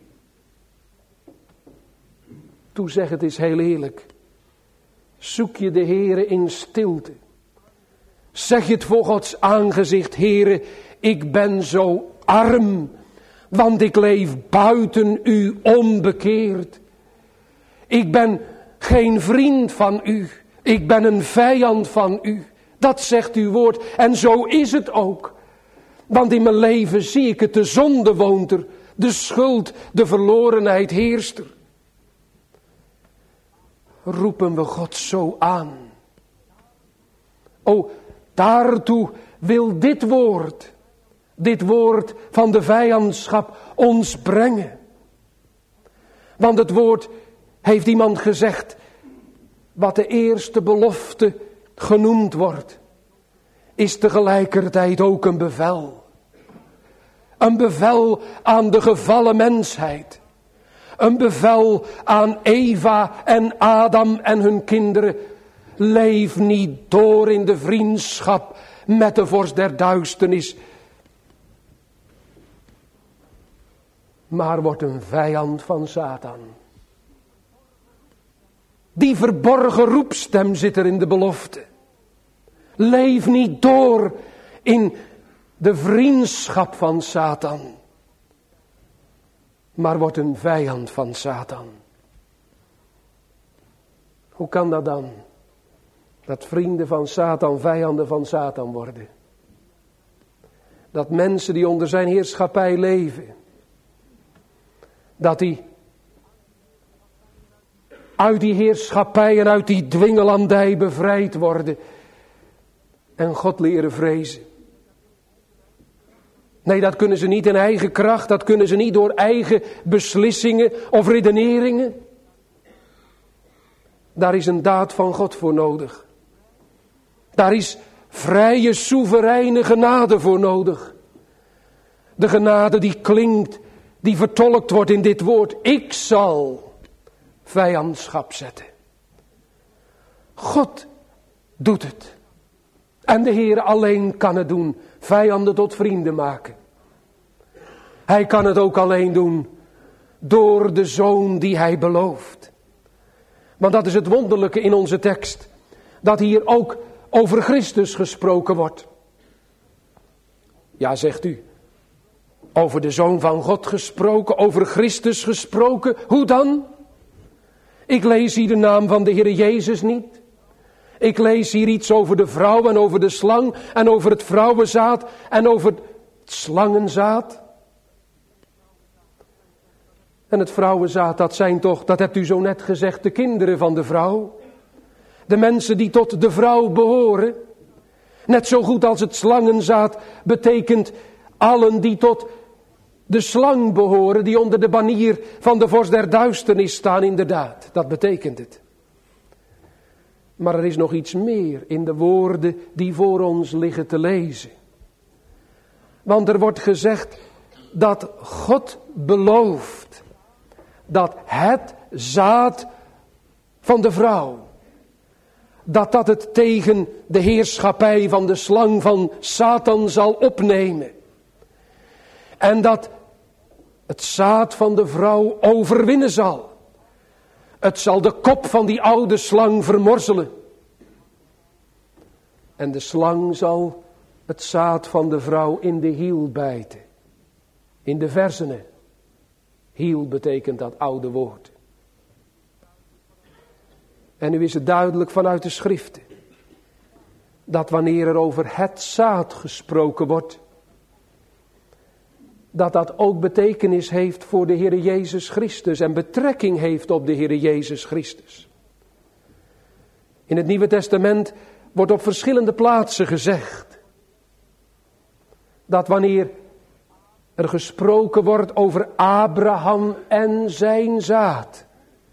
Toe zeg het is heel eerlijk, zoek je de Heere in stilte. Zeg je het voor Gods aangezicht, Heere, ik ben zo arm, want ik leef buiten u onbekeerd. Ik ben geen vriend van u, ik ben een vijand van u. Dat zegt uw woord en zo is het ook. Want in mijn leven zie ik het, de zonde woont er, de schuld, de verlorenheid heerst er. Roepen we God zo aan. O, daartoe wil dit woord van de vijandschap ons brengen. Want het woord, heeft iemand gezegd, wat de eerste belofte genoemd wordt, is tegelijkertijd ook een bevel. Een bevel aan de gevallen mensheid. Een bevel aan Eva en Adam en hun kinderen. Leef niet door in de vriendschap met de vorst der duisternis. Maar word een vijand van Satan. Die verborgen roepstem zit er in de belofte. Leef niet door in de vriendschap van Satan. Maar word een vijand van Satan. Hoe kan dat dan? Dat vrienden van Satan vijanden van Satan worden. dat mensen die onder zijn heerschappij leven, dat die uit die heerschappij en uit die dwingelandij bevrijd worden en God leren vrezen. Nee, dat kunnen ze niet in eigen kracht, dat kunnen ze niet door eigen beslissingen of redeneringen. Daar is een daad van God voor nodig. Daar is vrije, soevereine genade voor nodig. De genade die klinkt, die vertolkt wordt in dit woord. Ik zal vijandschap zetten. God doet het. En de Heer alleen kan het doen. Vijanden tot vrienden maken. Hij kan het ook alleen doen door de Zoon die hij belooft. Want dat is het wonderlijke in onze tekst. Dat hier ook over Christus gesproken wordt. Ja, zegt u. Over de Zoon van God gesproken, over Christus gesproken. Hoe dan? Ik lees hier de naam van de Heer Jezus niet. Ik lees hier iets over de vrouw en over de slang en over het vrouwenzaad en over het slangenzaad. En het vrouwenzaad, dat zijn toch, dat hebt u zo net gezegd, de kinderen van de vrouw. De mensen die tot de vrouw behoren. Net zo goed als het slangenzaad betekent allen die tot de slang behoren, die onder de banier van de vorst der duisternis staan, inderdaad. Dat betekent het. Maar er is nog iets meer in de woorden die voor ons liggen te lezen. Want er wordt gezegd dat God belooft dat het zaad van de vrouw, dat het tegen de heerschappij van de slang van Satan zal opnemen. En dat het zaad van de vrouw overwinnen zal. Het zal de kop van die oude slang vermorzelen. En de slang zal het zaad van de vrouw in de hiel bijten. In de versenen. Hiel betekent dat oude woord. En nu is het duidelijk vanuit de schriften. Dat wanneer er over het zaad gesproken wordt. Dat ook betekenis heeft voor de Heere Jezus Christus. En betrekking heeft op de Heere Jezus Christus. In het Nieuwe Testament wordt op verschillende plaatsen gezegd. Dat wanneer er gesproken wordt over Abraham en zijn zaad.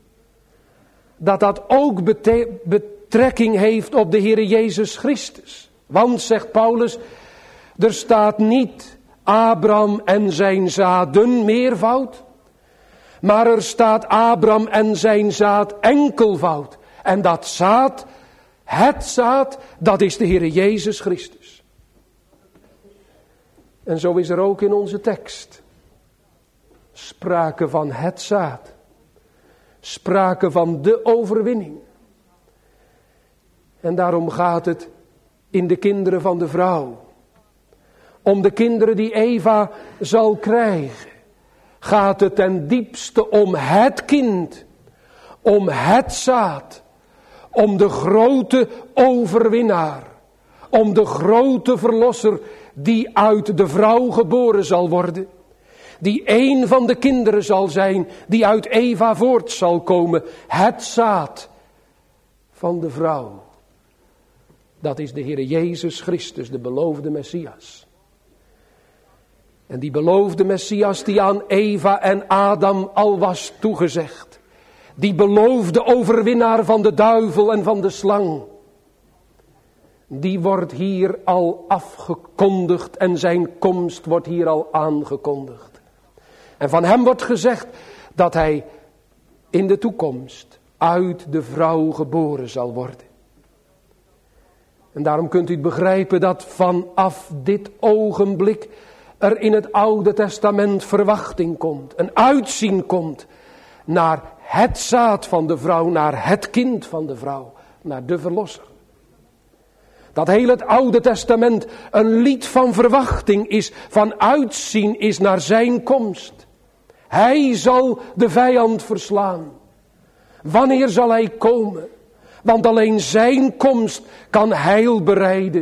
Dat ook betrekking heeft op de Heere Jezus Christus. Want, zegt Paulus, er staat niet Abraham en zijn zaden meervoud. Maar er staat Abraham en zijn zaad enkelvoud. En dat zaad, het zaad, dat is de Heere Jezus Christus. En zo is er ook in onze tekst sprake van het zaad. Sprake van de overwinning. En daarom gaat het in de kinderen van de vrouw. Om de kinderen die Eva zal krijgen. Gaat het ten diepste om het kind. Om het zaad. Om de grote overwinnaar. Om de grote verlosser die uit de vrouw geboren zal worden. Die een van de kinderen zal zijn die uit Eva voort zal komen. Het zaad van de vrouw. Dat is de Heere Jezus Christus, de beloofde Messias. En die beloofde Messias die aan Eva en Adam al was toegezegd. Die beloofde overwinnaar van de duivel en van de slang. Die wordt hier al afgekondigd en zijn komst wordt hier al aangekondigd. En van hem wordt gezegd dat hij in de toekomst uit de vrouw geboren zal worden. En daarom kunt u het begrijpen dat vanaf dit ogenblik er in het Oude Testament verwachting komt. Een uitzien komt naar het zaad van de vrouw, naar het kind van de vrouw, naar de verlosser. Dat heel het Oude Testament een lied van verwachting is, van uitzien is naar zijn komst. Hij zal de vijand verslaan. Wanneer zal hij komen? Want alleen zijn komst kan heil bereiden.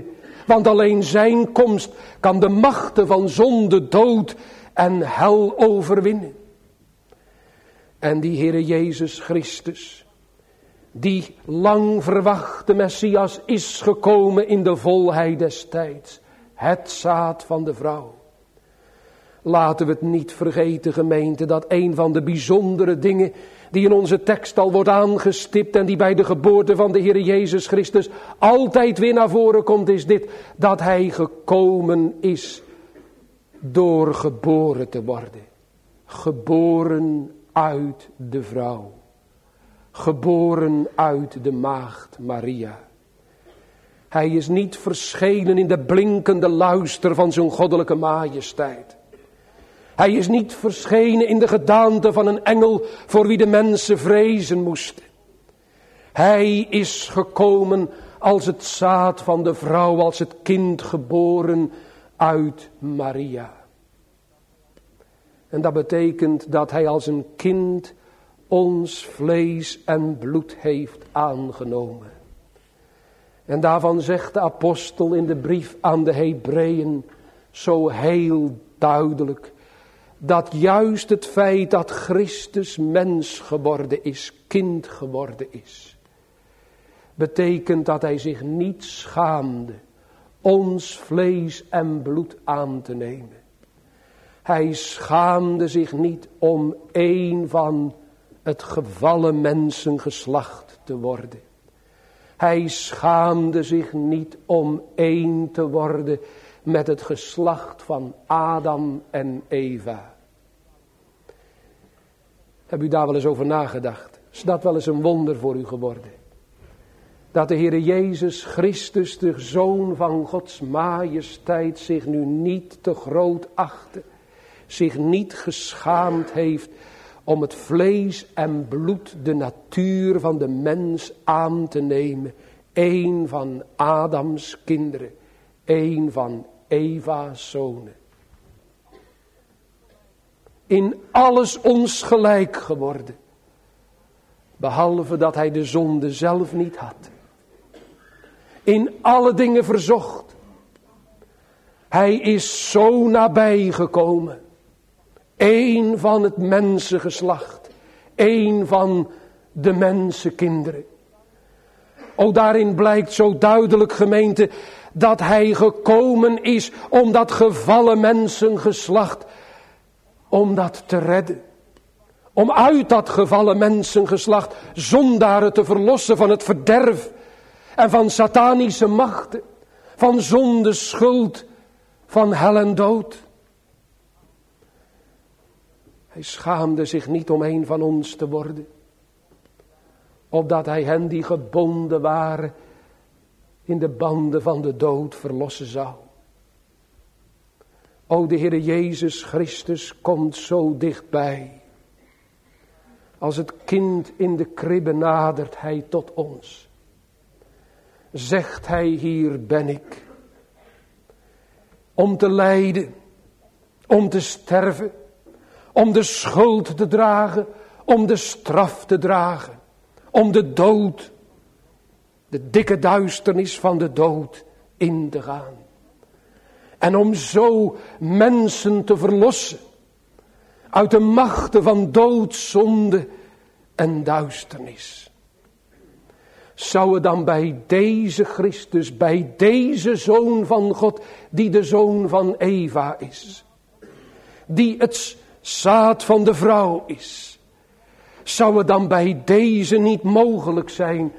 Want alleen zijn komst kan de machten van zonde, dood en hel overwinnen. En die Heere Jezus Christus, die lang verwachte Messias, is gekomen in de volheid des tijds. Het zaad van de vrouw. Laten we het niet vergeten, gemeente, dat een van de bijzondere dingen die in onze tekst al wordt aangestipt en die bij de geboorte van de Heer Jezus Christus altijd weer naar voren komt, is dit: dat hij gekomen is door geboren te worden. Geboren uit de vrouw. Geboren uit de maagd Maria. Hij is niet verschenen in de blinkende luister van zijn goddelijke majesteit. Hij is niet verschenen in de gedaante van een engel voor wie de mensen vrezen moesten. Hij is gekomen als het zaad van de vrouw, als het kind geboren uit Maria. En dat betekent dat hij als een kind ons vlees en bloed heeft aangenomen. En daarvan zegt de apostel in de brief aan de Hebreeën zo heel duidelijk, dat juist het feit dat Christus mens geworden is, kind geworden is, betekent dat hij zich niet schaamde ons vlees en bloed aan te nemen. Hij schaamde zich niet om een van het gevallen mensengeslacht te worden. Hij schaamde zich niet om één te worden met het geslacht van Adam en Eva. Heb u daar wel eens over nagedacht? Is dat wel eens een wonder voor u geworden? Dat de Heere Jezus Christus, de Zoon van Gods majesteit, zich nu niet te groot achtte. Zich niet geschaamd heeft om het vlees en bloed, de natuur van de mens aan te nemen. Eén van Adams kinderen. Eén van Eva's zonen. In alles ons gelijk geworden. Behalve dat hij de zonde zelf niet had. In alle dingen verzocht. Hij is zo nabij gekomen. Eén van het mensengeslacht. Eén van de mensenkinderen. O, daarin blijkt zo duidelijk, gemeente, dat hij gekomen is om dat gevallen mensengeslacht, om dat te redden. Om uit dat gevallen mensengeslacht zondaren te verlossen van het verderf en van satanische machten, van zonde, schuld, van hel en dood. Hij schaamde zich niet om een van ons te worden, opdat hij hen die gebonden waren in de banden van de dood verlossen zou. O, de Heere Jezus Christus komt zo dichtbij. Als het kind in de kribbe nadert hij tot ons. Zegt hij: hier ben ik. Om te lijden, om te sterven, om de schuld te dragen, om de straf te dragen, om de dood, de dikke duisternis van de dood in te gaan. En om zo mensen te verlossen uit de machten van dood, zonde en duisternis. Zou het dan bij deze Christus, bij deze Zoon van God, die de zoon van Eva is, die het zaad van de vrouw is, zou het dan bij deze niet mogelijk zijn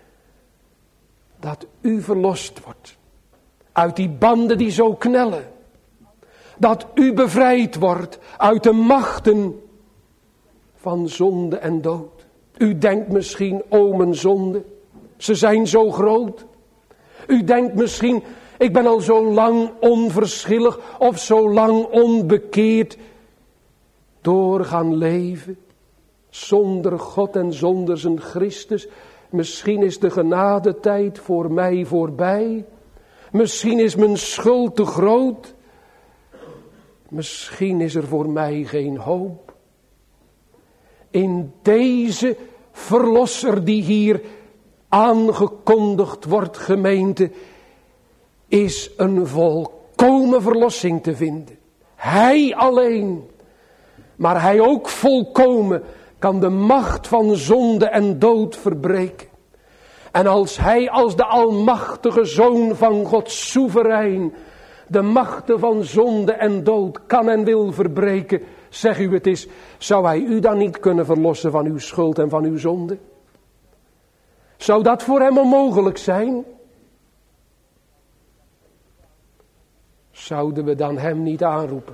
dat u verlost wordt uit die banden die zo knellen? Dat u bevrijd wordt uit de machten van zonde en dood. U denkt misschien: o, mijn zonde, ze zijn zo groot. U denkt misschien: ik ben al zo lang onverschillig of zo lang onbekeerd door gaan leven zonder God en zonder zijn Christus. Misschien is de genadetijd voor mij voorbij. Misschien is mijn schuld te groot. Misschien is er voor mij geen hoop. In deze verlosser die hier aangekondigd wordt, gemeente, is een volkomen verlossing te vinden. Hij alleen, maar hij ook volkomen kan de macht van zonde en dood verbreken. En als hij als de almachtige Zoon van God soeverein de machten van zonde en dood kan en wil verbreken, zeg u het is, zou hij u dan niet kunnen verlossen van uw schuld en van uw zonde? Zou dat voor hem onmogelijk zijn? Zouden we dan hem niet aanroepen?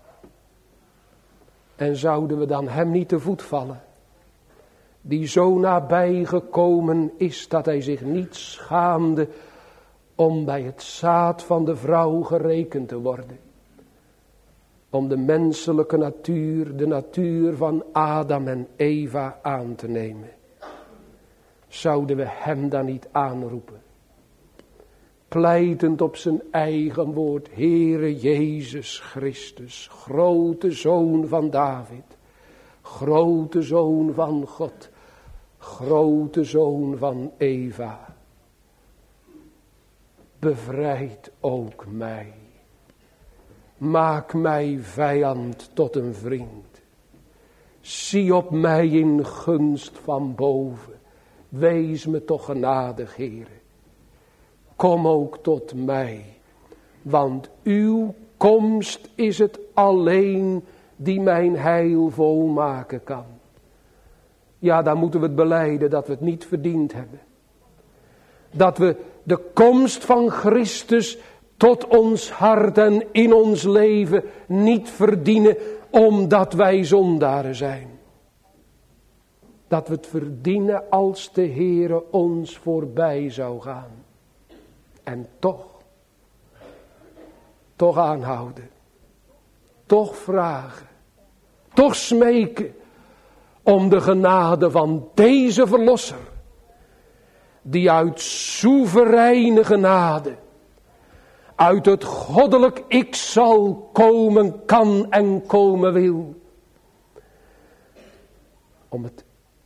En zouden we dan hem niet te voet vallen? Die zo nabij gekomen is dat hij zich niet schaamde om bij het zaad van de vrouw gerekend te worden. Om de menselijke natuur, de natuur van Adam en Eva aan te nemen. Zouden we hem dan niet aanroepen? Pleitend op zijn eigen woord, Heere Jezus Christus, grote Zoon van David, grote Zoon van God, grote Zoon van Eva. Bevrijd ook mij. Maak mij vijand tot een vriend. Zie op mij in gunst van boven. Wees me toch genadig, Heere. Kom ook tot mij. Want uw komst is het alleen die mijn heil volmaken kan. Ja, dan moeten we het belijden dat we het niet verdiend hebben. Dat we de komst van Christus tot ons hart en in ons leven niet verdienen omdat wij zondaren zijn. Dat we het verdienen als de Heere ons voorbij zou gaan. En toch aanhouden. Toch vragen. Toch smeken om de genade van deze verlosser. Die uit soevereine genade, uit het goddelijk ik zal komen kan en komen wil. Om het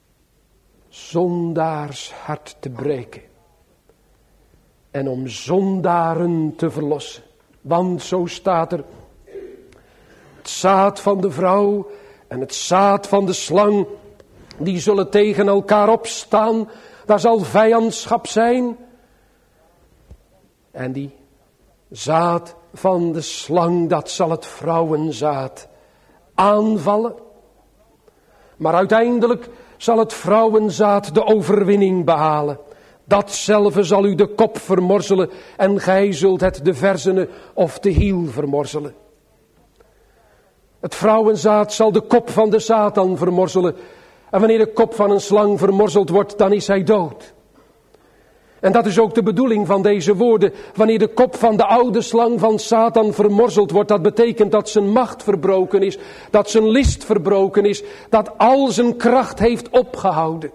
zondaarshart te breken. En om zondaren te verlossen. Want zo staat er, het zaad van de vrouw en het zaad van de slang, die zullen tegen elkaar opstaan. Daar zal vijandschap zijn. En die zaad van de slang, dat zal het vrouwenzaad aanvallen. Maar uiteindelijk zal het vrouwenzaad de overwinning behalen. Datzelfde zal u de kop vermorzelen en gij zult het de verzenen of de hiel vermorzelen. Het vrouwenzaad zal de kop van de Satan vermorzelen. En wanneer de kop van een slang vermorzeld wordt, dan is hij dood. En dat is ook de bedoeling van deze woorden. Wanneer de kop van de oude slang van Satan vermorzeld wordt, dat betekent dat zijn macht verbroken is. Dat zijn list verbroken is. Dat al zijn kracht heeft opgehouden.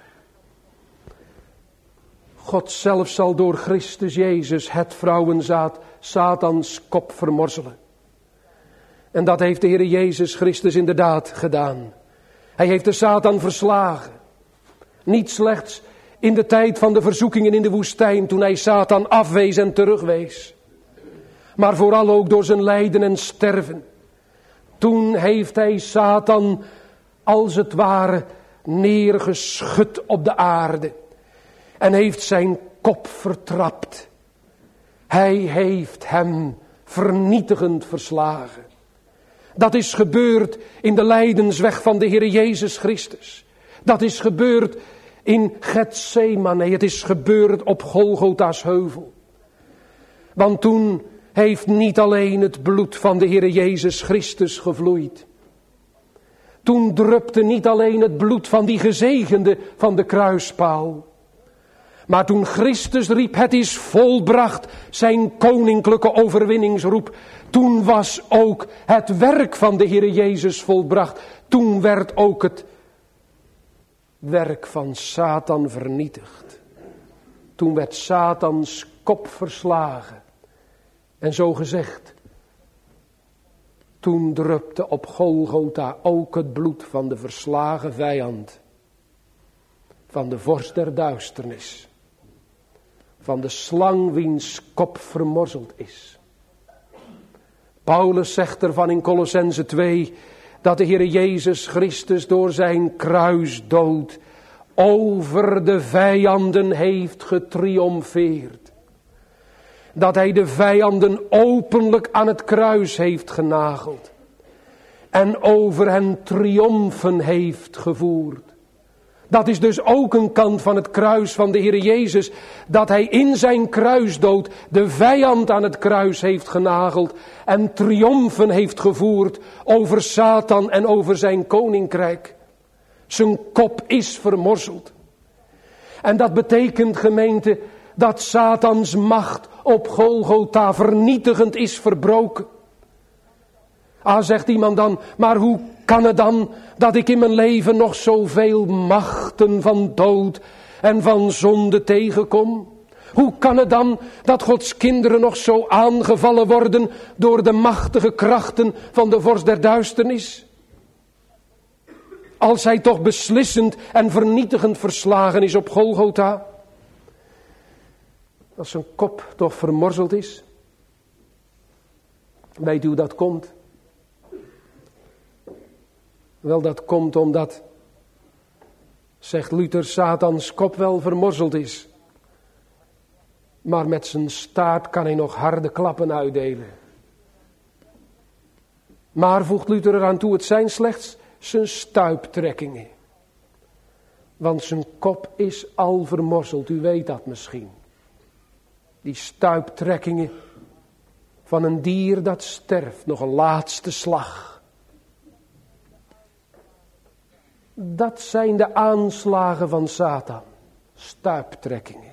God zelf zal door Christus Jezus het vrouwenzaad Satans kop vermorzelen. En dat heeft de Heer Jezus Christus inderdaad gedaan. Hij heeft de Satan verslagen. Niet slechts in de tijd van de verzoekingen in de woestijn, toen hij Satan afwees en terugwees. Maar vooral ook door zijn lijden en sterven. Toen heeft hij Satan als het ware neergeschud op de aarde. En heeft zijn kop vertrapt. Hij heeft hem vernietigend verslagen. Dat is gebeurd in de lijdensweg van de Heer Jezus Christus. Dat is gebeurd in Getsemane. Het is gebeurd op Golgotha's heuvel. Want toen heeft niet alleen het bloed van de Heer Jezus Christus gevloeid. Toen drupte niet alleen het bloed van die gezegende van de kruispaal. Maar toen Christus riep, het is volbracht, zijn koninklijke overwinningsroep. Toen was ook het werk van de Heer Jezus volbracht. Toen werd ook het werk van Satan vernietigd. Toen werd Satans kop verslagen. En zo gezegd, toen drupte op Golgotha ook het bloed van de verslagen vijand. Van de vorst der duisternis. van de slang wiens kop vermorzeld is. Paulus zegt ervan in Kolossenzen 2 dat de Heer Jezus Christus door zijn kruisdood over de vijanden heeft getriomfeerd. Dat hij de vijanden openlijk aan het kruis heeft genageld. En over hen triomfen heeft gevoerd. Dat is dus ook een kant van het kruis van de Heer Jezus. Dat hij in zijn kruisdood de vijand aan het kruis heeft genageld. En triomfen heeft gevoerd over Satan en over zijn koninkrijk. Zijn kop is vermorzeld. En dat betekent, gemeente, dat Satans macht op Golgotha vernietigend is verbroken. Zegt iemand dan, maar hoe kan het dan dat ik in mijn leven nog zoveel machten van dood en van zonde tegenkom? Hoe kan het dan dat Gods kinderen nog zo aangevallen worden door de machtige krachten van de vorst der duisternis? Als hij toch beslissend en vernietigend verslagen is op Golgotha. Als zijn kop toch vermorzeld is. Weet u hoe dat komt? Wel, dat komt omdat, zegt Luther, Satans kop wel vermorzeld is. Maar met zijn staart kan hij nog harde klappen uitdelen. Maar, voegt Luther eraan toe, het zijn slechts zijn stuiptrekkingen. Want zijn kop is al vermorzeld, u weet dat misschien. Die stuiptrekkingen van een dier dat sterft, nog een laatste slag. Dat zijn de aanslagen van Satan, stuiptrekkingen.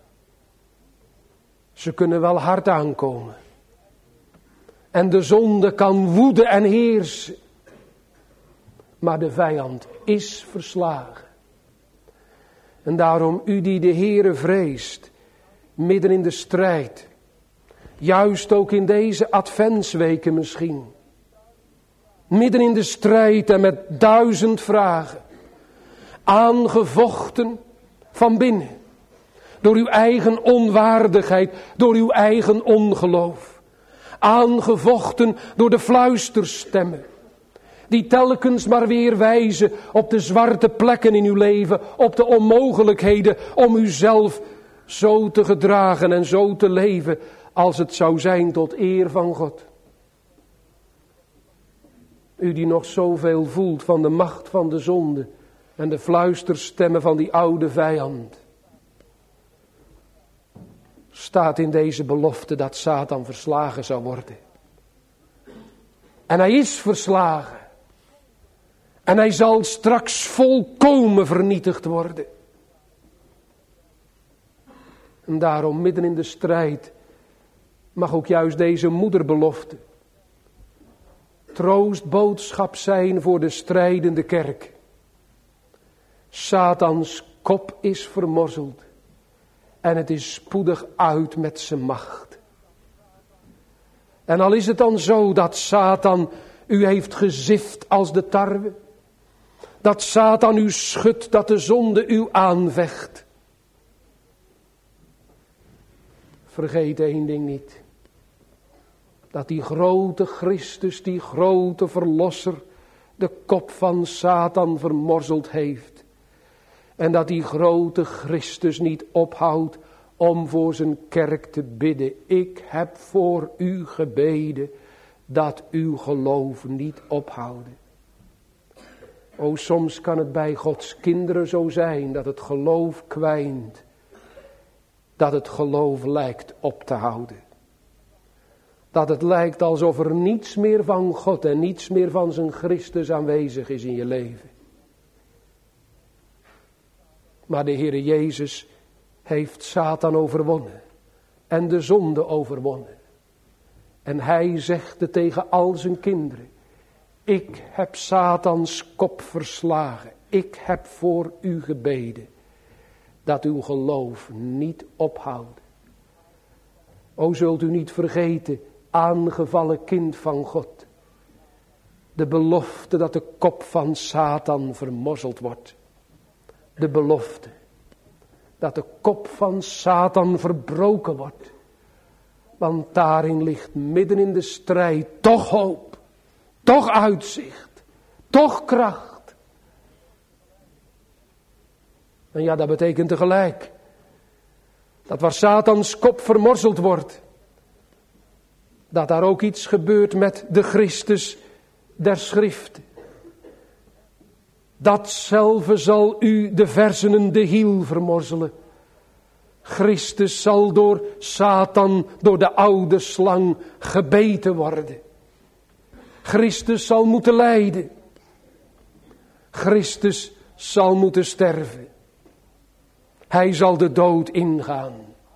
Ze kunnen wel hard aankomen. En de zonde kan woeden en heersen. Maar de vijand is verslagen. En daarom u die de Heere vreest, midden in de strijd, juist ook in deze adventsweken misschien, midden in de strijd en met 1000 vragen, aangevochten van binnen, door uw eigen onwaardigheid, door uw eigen ongeloof, aangevochten door de fluisterstemmen, die telkens maar weer wijzen op de zwarte plekken in uw leven, op de onmogelijkheden om uzelf zo te gedragen en zo te leven als het zou zijn tot eer van God. U die nog zoveel voelt van de macht van de zonde en de fluisterstemmen van die oude vijand, staat in deze belofte dat Satan verslagen zou worden. En hij is verslagen. En hij zal straks volkomen vernietigd worden. En daarom midden in de strijd mag ook juist deze moederbelofte troostboodschap zijn voor de strijdende kerk. Satans kop is vermorzeld en het is spoedig uit met zijn macht. En al is het dan zo dat Satan u heeft gezift als de tarwe, dat Satan u schudt, dat de zonde u aanvecht. Vergeet één ding niet. Dat die grote Christus, die grote verlosser, de kop van Satan vermorzeld heeft. En dat die grote Christus niet ophoudt om voor zijn kerk te bidden. Ik heb voor u gebeden dat uw geloof niet ophouden. O, soms kan het bij Gods kinderen zo zijn dat het geloof kwijnt. Dat het geloof lijkt op te houden. Dat het lijkt alsof er niets meer van God en niets meer van zijn Christus aanwezig is in je leven. Maar de Heere Jezus heeft Satan overwonnen en de zonde overwonnen. En hij zegt het tegen al zijn kinderen. Ik heb Satans kop verslagen. Ik heb voor u gebeden dat uw geloof niet ophoudt. O, zult u niet vergeten, aangevallen kind van God, de belofte dat de kop van Satan vermorzeld wordt. De belofte dat de kop van Satan verbroken wordt. Want daarin ligt midden in de strijd toch hoop, toch uitzicht, toch kracht. En ja, dat betekent tegelijk dat waar Satans kop vermorzeld wordt, dat daar ook iets gebeurt met de Christus der Schriften. Datzelfde zal u de versenen de hiel vermorzelen. Christus zal door Satan, door de oude slang, gebeten worden. Christus zal moeten lijden. Christus zal moeten sterven. Hij zal de dood ingaan.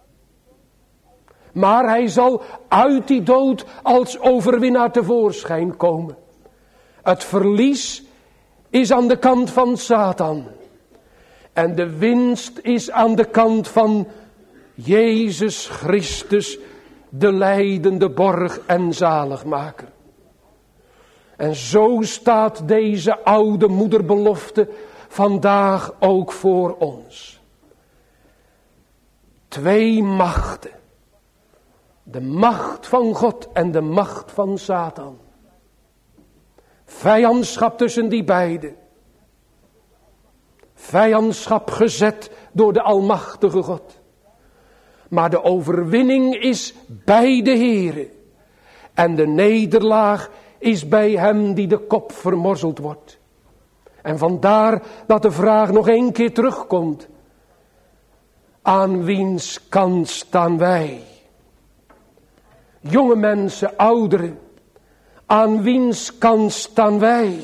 Maar hij zal uit die dood als overwinnaar tevoorschijn komen. Het verlies is aan de kant van Satan. En de winst is aan de kant van Jezus Christus, de lijdende borg en zaligmaker. En zo staat deze oude moederbelofte vandaag ook voor ons. 2 machten. De macht van God en de macht van Satan. Vijandschap tussen die beiden. Vijandschap gezet door de almachtige God. Maar de overwinning is bij de Heere. En de nederlaag is bij hem die de kop vermorzeld wordt. En vandaar dat de vraag nog 1 keer terugkomt. Aan wiens kant staan wij? Jonge mensen, ouderen. Aan wiens kant staan wij?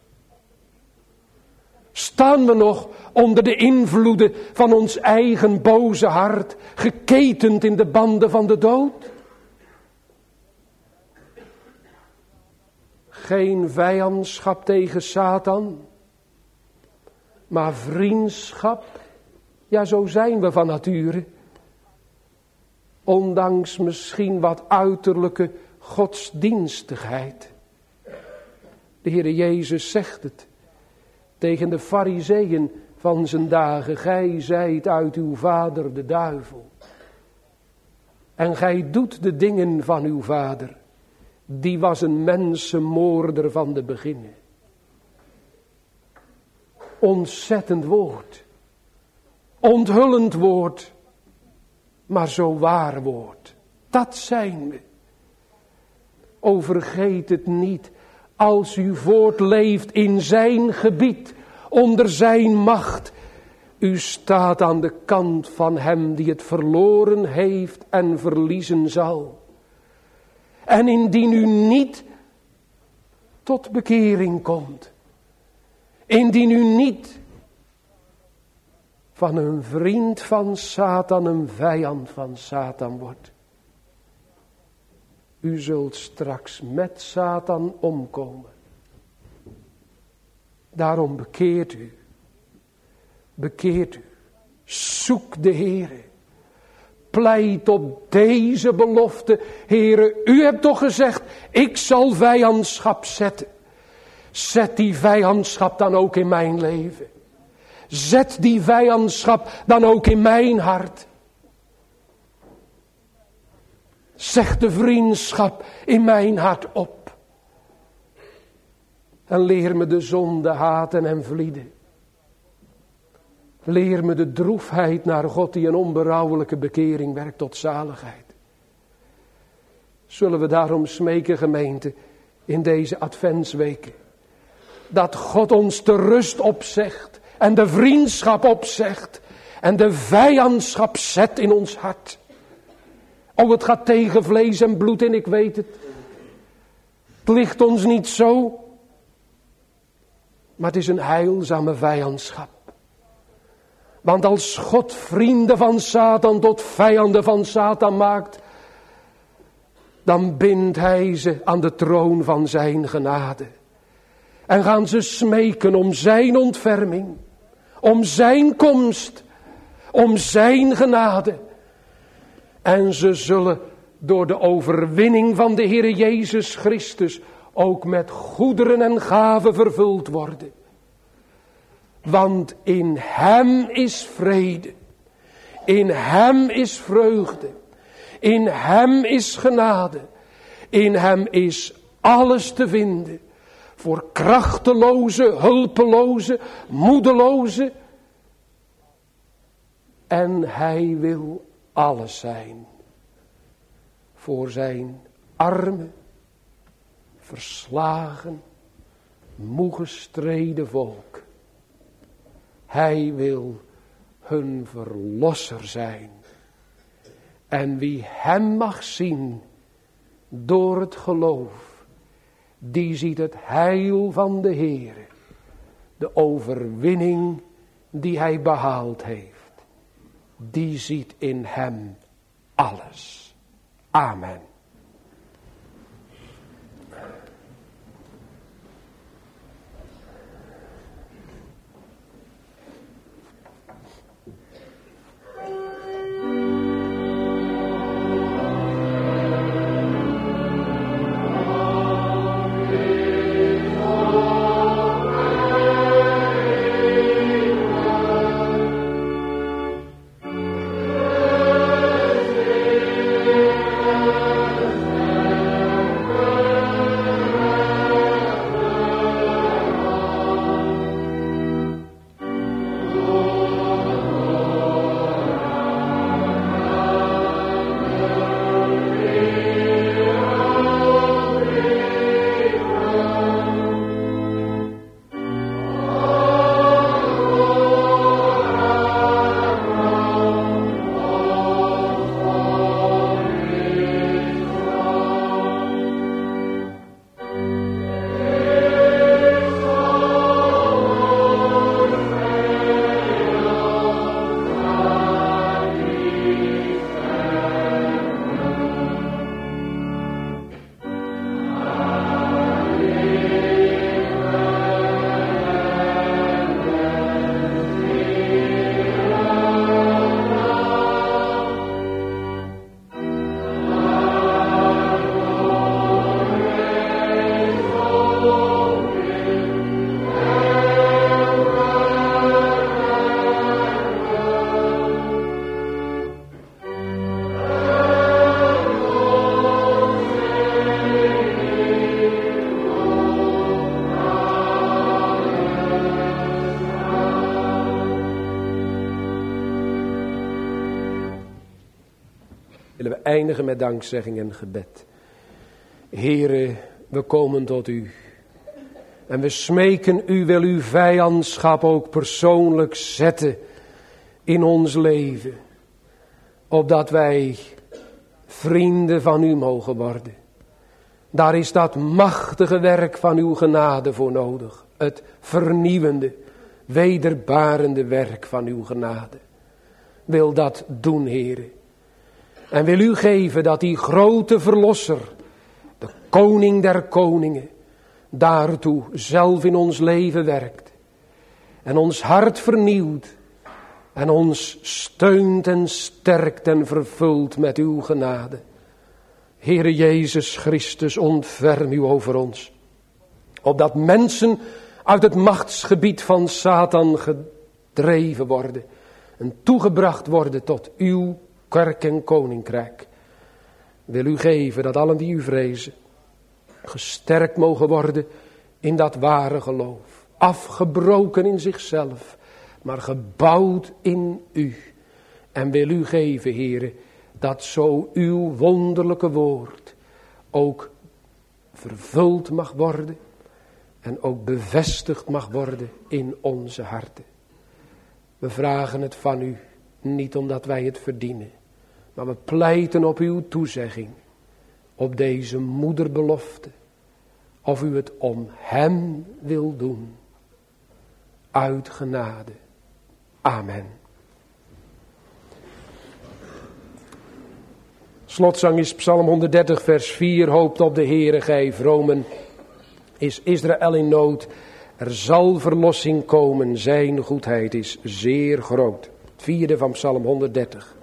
Staan we nog onder de invloeden van ons eigen boze hart, geketend in de banden van de dood? Geen vijandschap tegen Satan, maar vriendschap. Ja, zo zijn we van nature. Ondanks misschien wat uiterlijke godsdienstigheid. De Heere Jezus zegt het tegen de Farizeeën van zijn dagen. Gij zijt uit uw vader de duivel. En gij doet de dingen van uw vader. Die was een mensenmoorder van de beginnen. Ontzettend woord. Onthullend woord. Maar zo waar woord. Dat zijn we. O, vergeet het niet. Als u voortleeft in zijn gebied. Onder zijn macht. U staat aan de kant van hem die het verloren heeft en verliezen zal. En indien u niet tot bekering komt. Indien u niet van een vriend van Satan een vijand van Satan wordt. U zult straks met Satan omkomen. Daarom bekeert u. Bekeert u. Zoek de Heere. Pleit op deze belofte. Heere, u hebt toch gezegd, ik zal vijandschap zetten. Zet die vijandschap dan ook in mijn leven. Zet die vijandschap dan ook in mijn hart. Zeg de vriendschap in mijn hart op. En leer me de zonde haten en vlieden. Leer me de droefheid naar God die een onberouwelijke bekering werkt tot zaligheid. Zullen we daarom smeken, gemeente, in deze adventsweken. Dat God ons de rust opzegt en de vriendschap opzegt en de vijandschap zet in ons hart. Oh, het gaat tegen vlees en bloed in, ik weet het. Het ligt ons niet zo. Maar het is een heilzame vijandschap. Want als God vrienden van Satan tot vijanden van Satan maakt, dan bindt hij ze aan de troon van zijn genade. En gaan ze smeken om zijn ontferming, om zijn komst, om zijn genade. En ze zullen door de overwinning van de Heere Jezus Christus ook met goederen en gaven vervuld worden. Want in hem is vrede. In hem is vreugde. In hem is genade. In hem is alles te vinden. Voor krachteloze, hulpeloze, moedeloze. En hij wil alles zijn. Voor zijn arme, verslagen, moe gestreden volk. Hij wil hun verlosser zijn. En wie hem mag zien door het geloof, die ziet het heil van de Heere, de overwinning die hij behaald heeft. Die ziet in hem alles. Amen. Willen we eindigen met dankzegging en gebed. Heere, we komen tot u. En we smeken u, wil uw vijandschap ook persoonlijk zetten in ons leven. Opdat wij vrienden van u mogen worden. Daar is dat machtige werk van uw genade voor nodig. Het vernieuwende, wederbarende werk van uw genade. Wil dat doen, Heere. En wil u geven dat die grote verlosser, de koning der koningen, daartoe zelf in ons leven werkt. En ons hart vernieuwt. En ons steunt en sterkt en vervult met uw genade. Heere Jezus Christus, ontferm u over ons. Opdat mensen uit het machtsgebied van Satan gedreven worden. En toegebracht worden tot uw kerk en koninkrijk. Wil u geven dat allen die u vrezen gesterkt mogen worden in dat ware geloof. Afgebroken in zichzelf, maar gebouwd in u. En wil u geven, Heere, dat zo uw wonderlijke woord ook vervuld mag worden en ook bevestigd mag worden in onze harten. We vragen het van u, niet omdat wij het verdienen, maar we pleiten op uw toezegging, op deze moederbelofte, of u het om hem wil doen, uit genade. Amen. Slotzang is Psalm 130 vers 4. Hoopt op de Heere, gij vromen. Is Israël in nood. Er zal verlossing komen. Zijn goedheid is zeer groot. Het vierde van Psalm 130.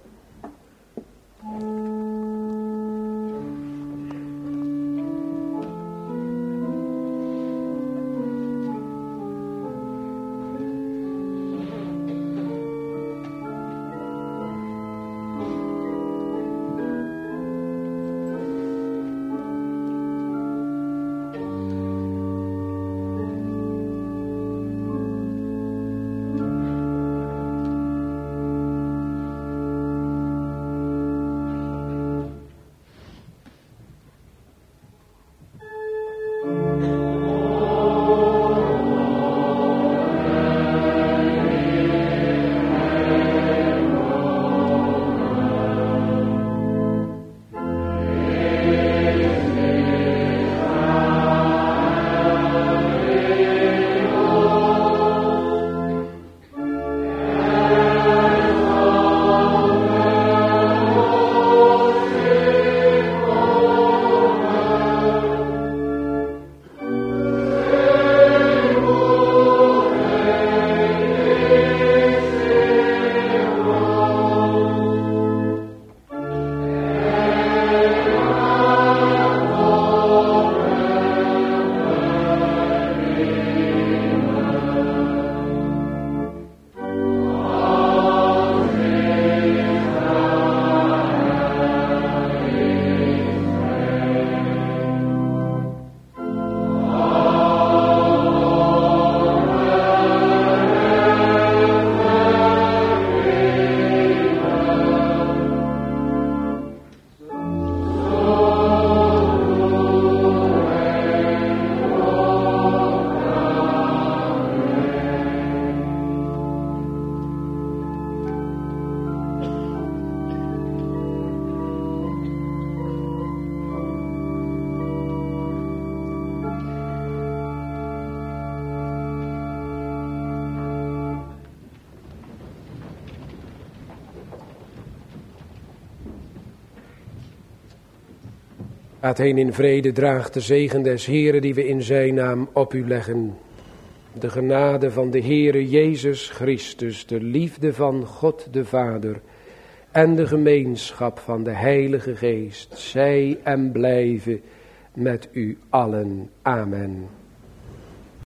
Gaat heen in vrede, draagt de zegen des Heeren die we in zijn naam op u leggen. De genade van de Heere Jezus Christus, de liefde van God de Vader en de gemeenschap van de Heilige Geest, zij en blijven met u allen. Amen.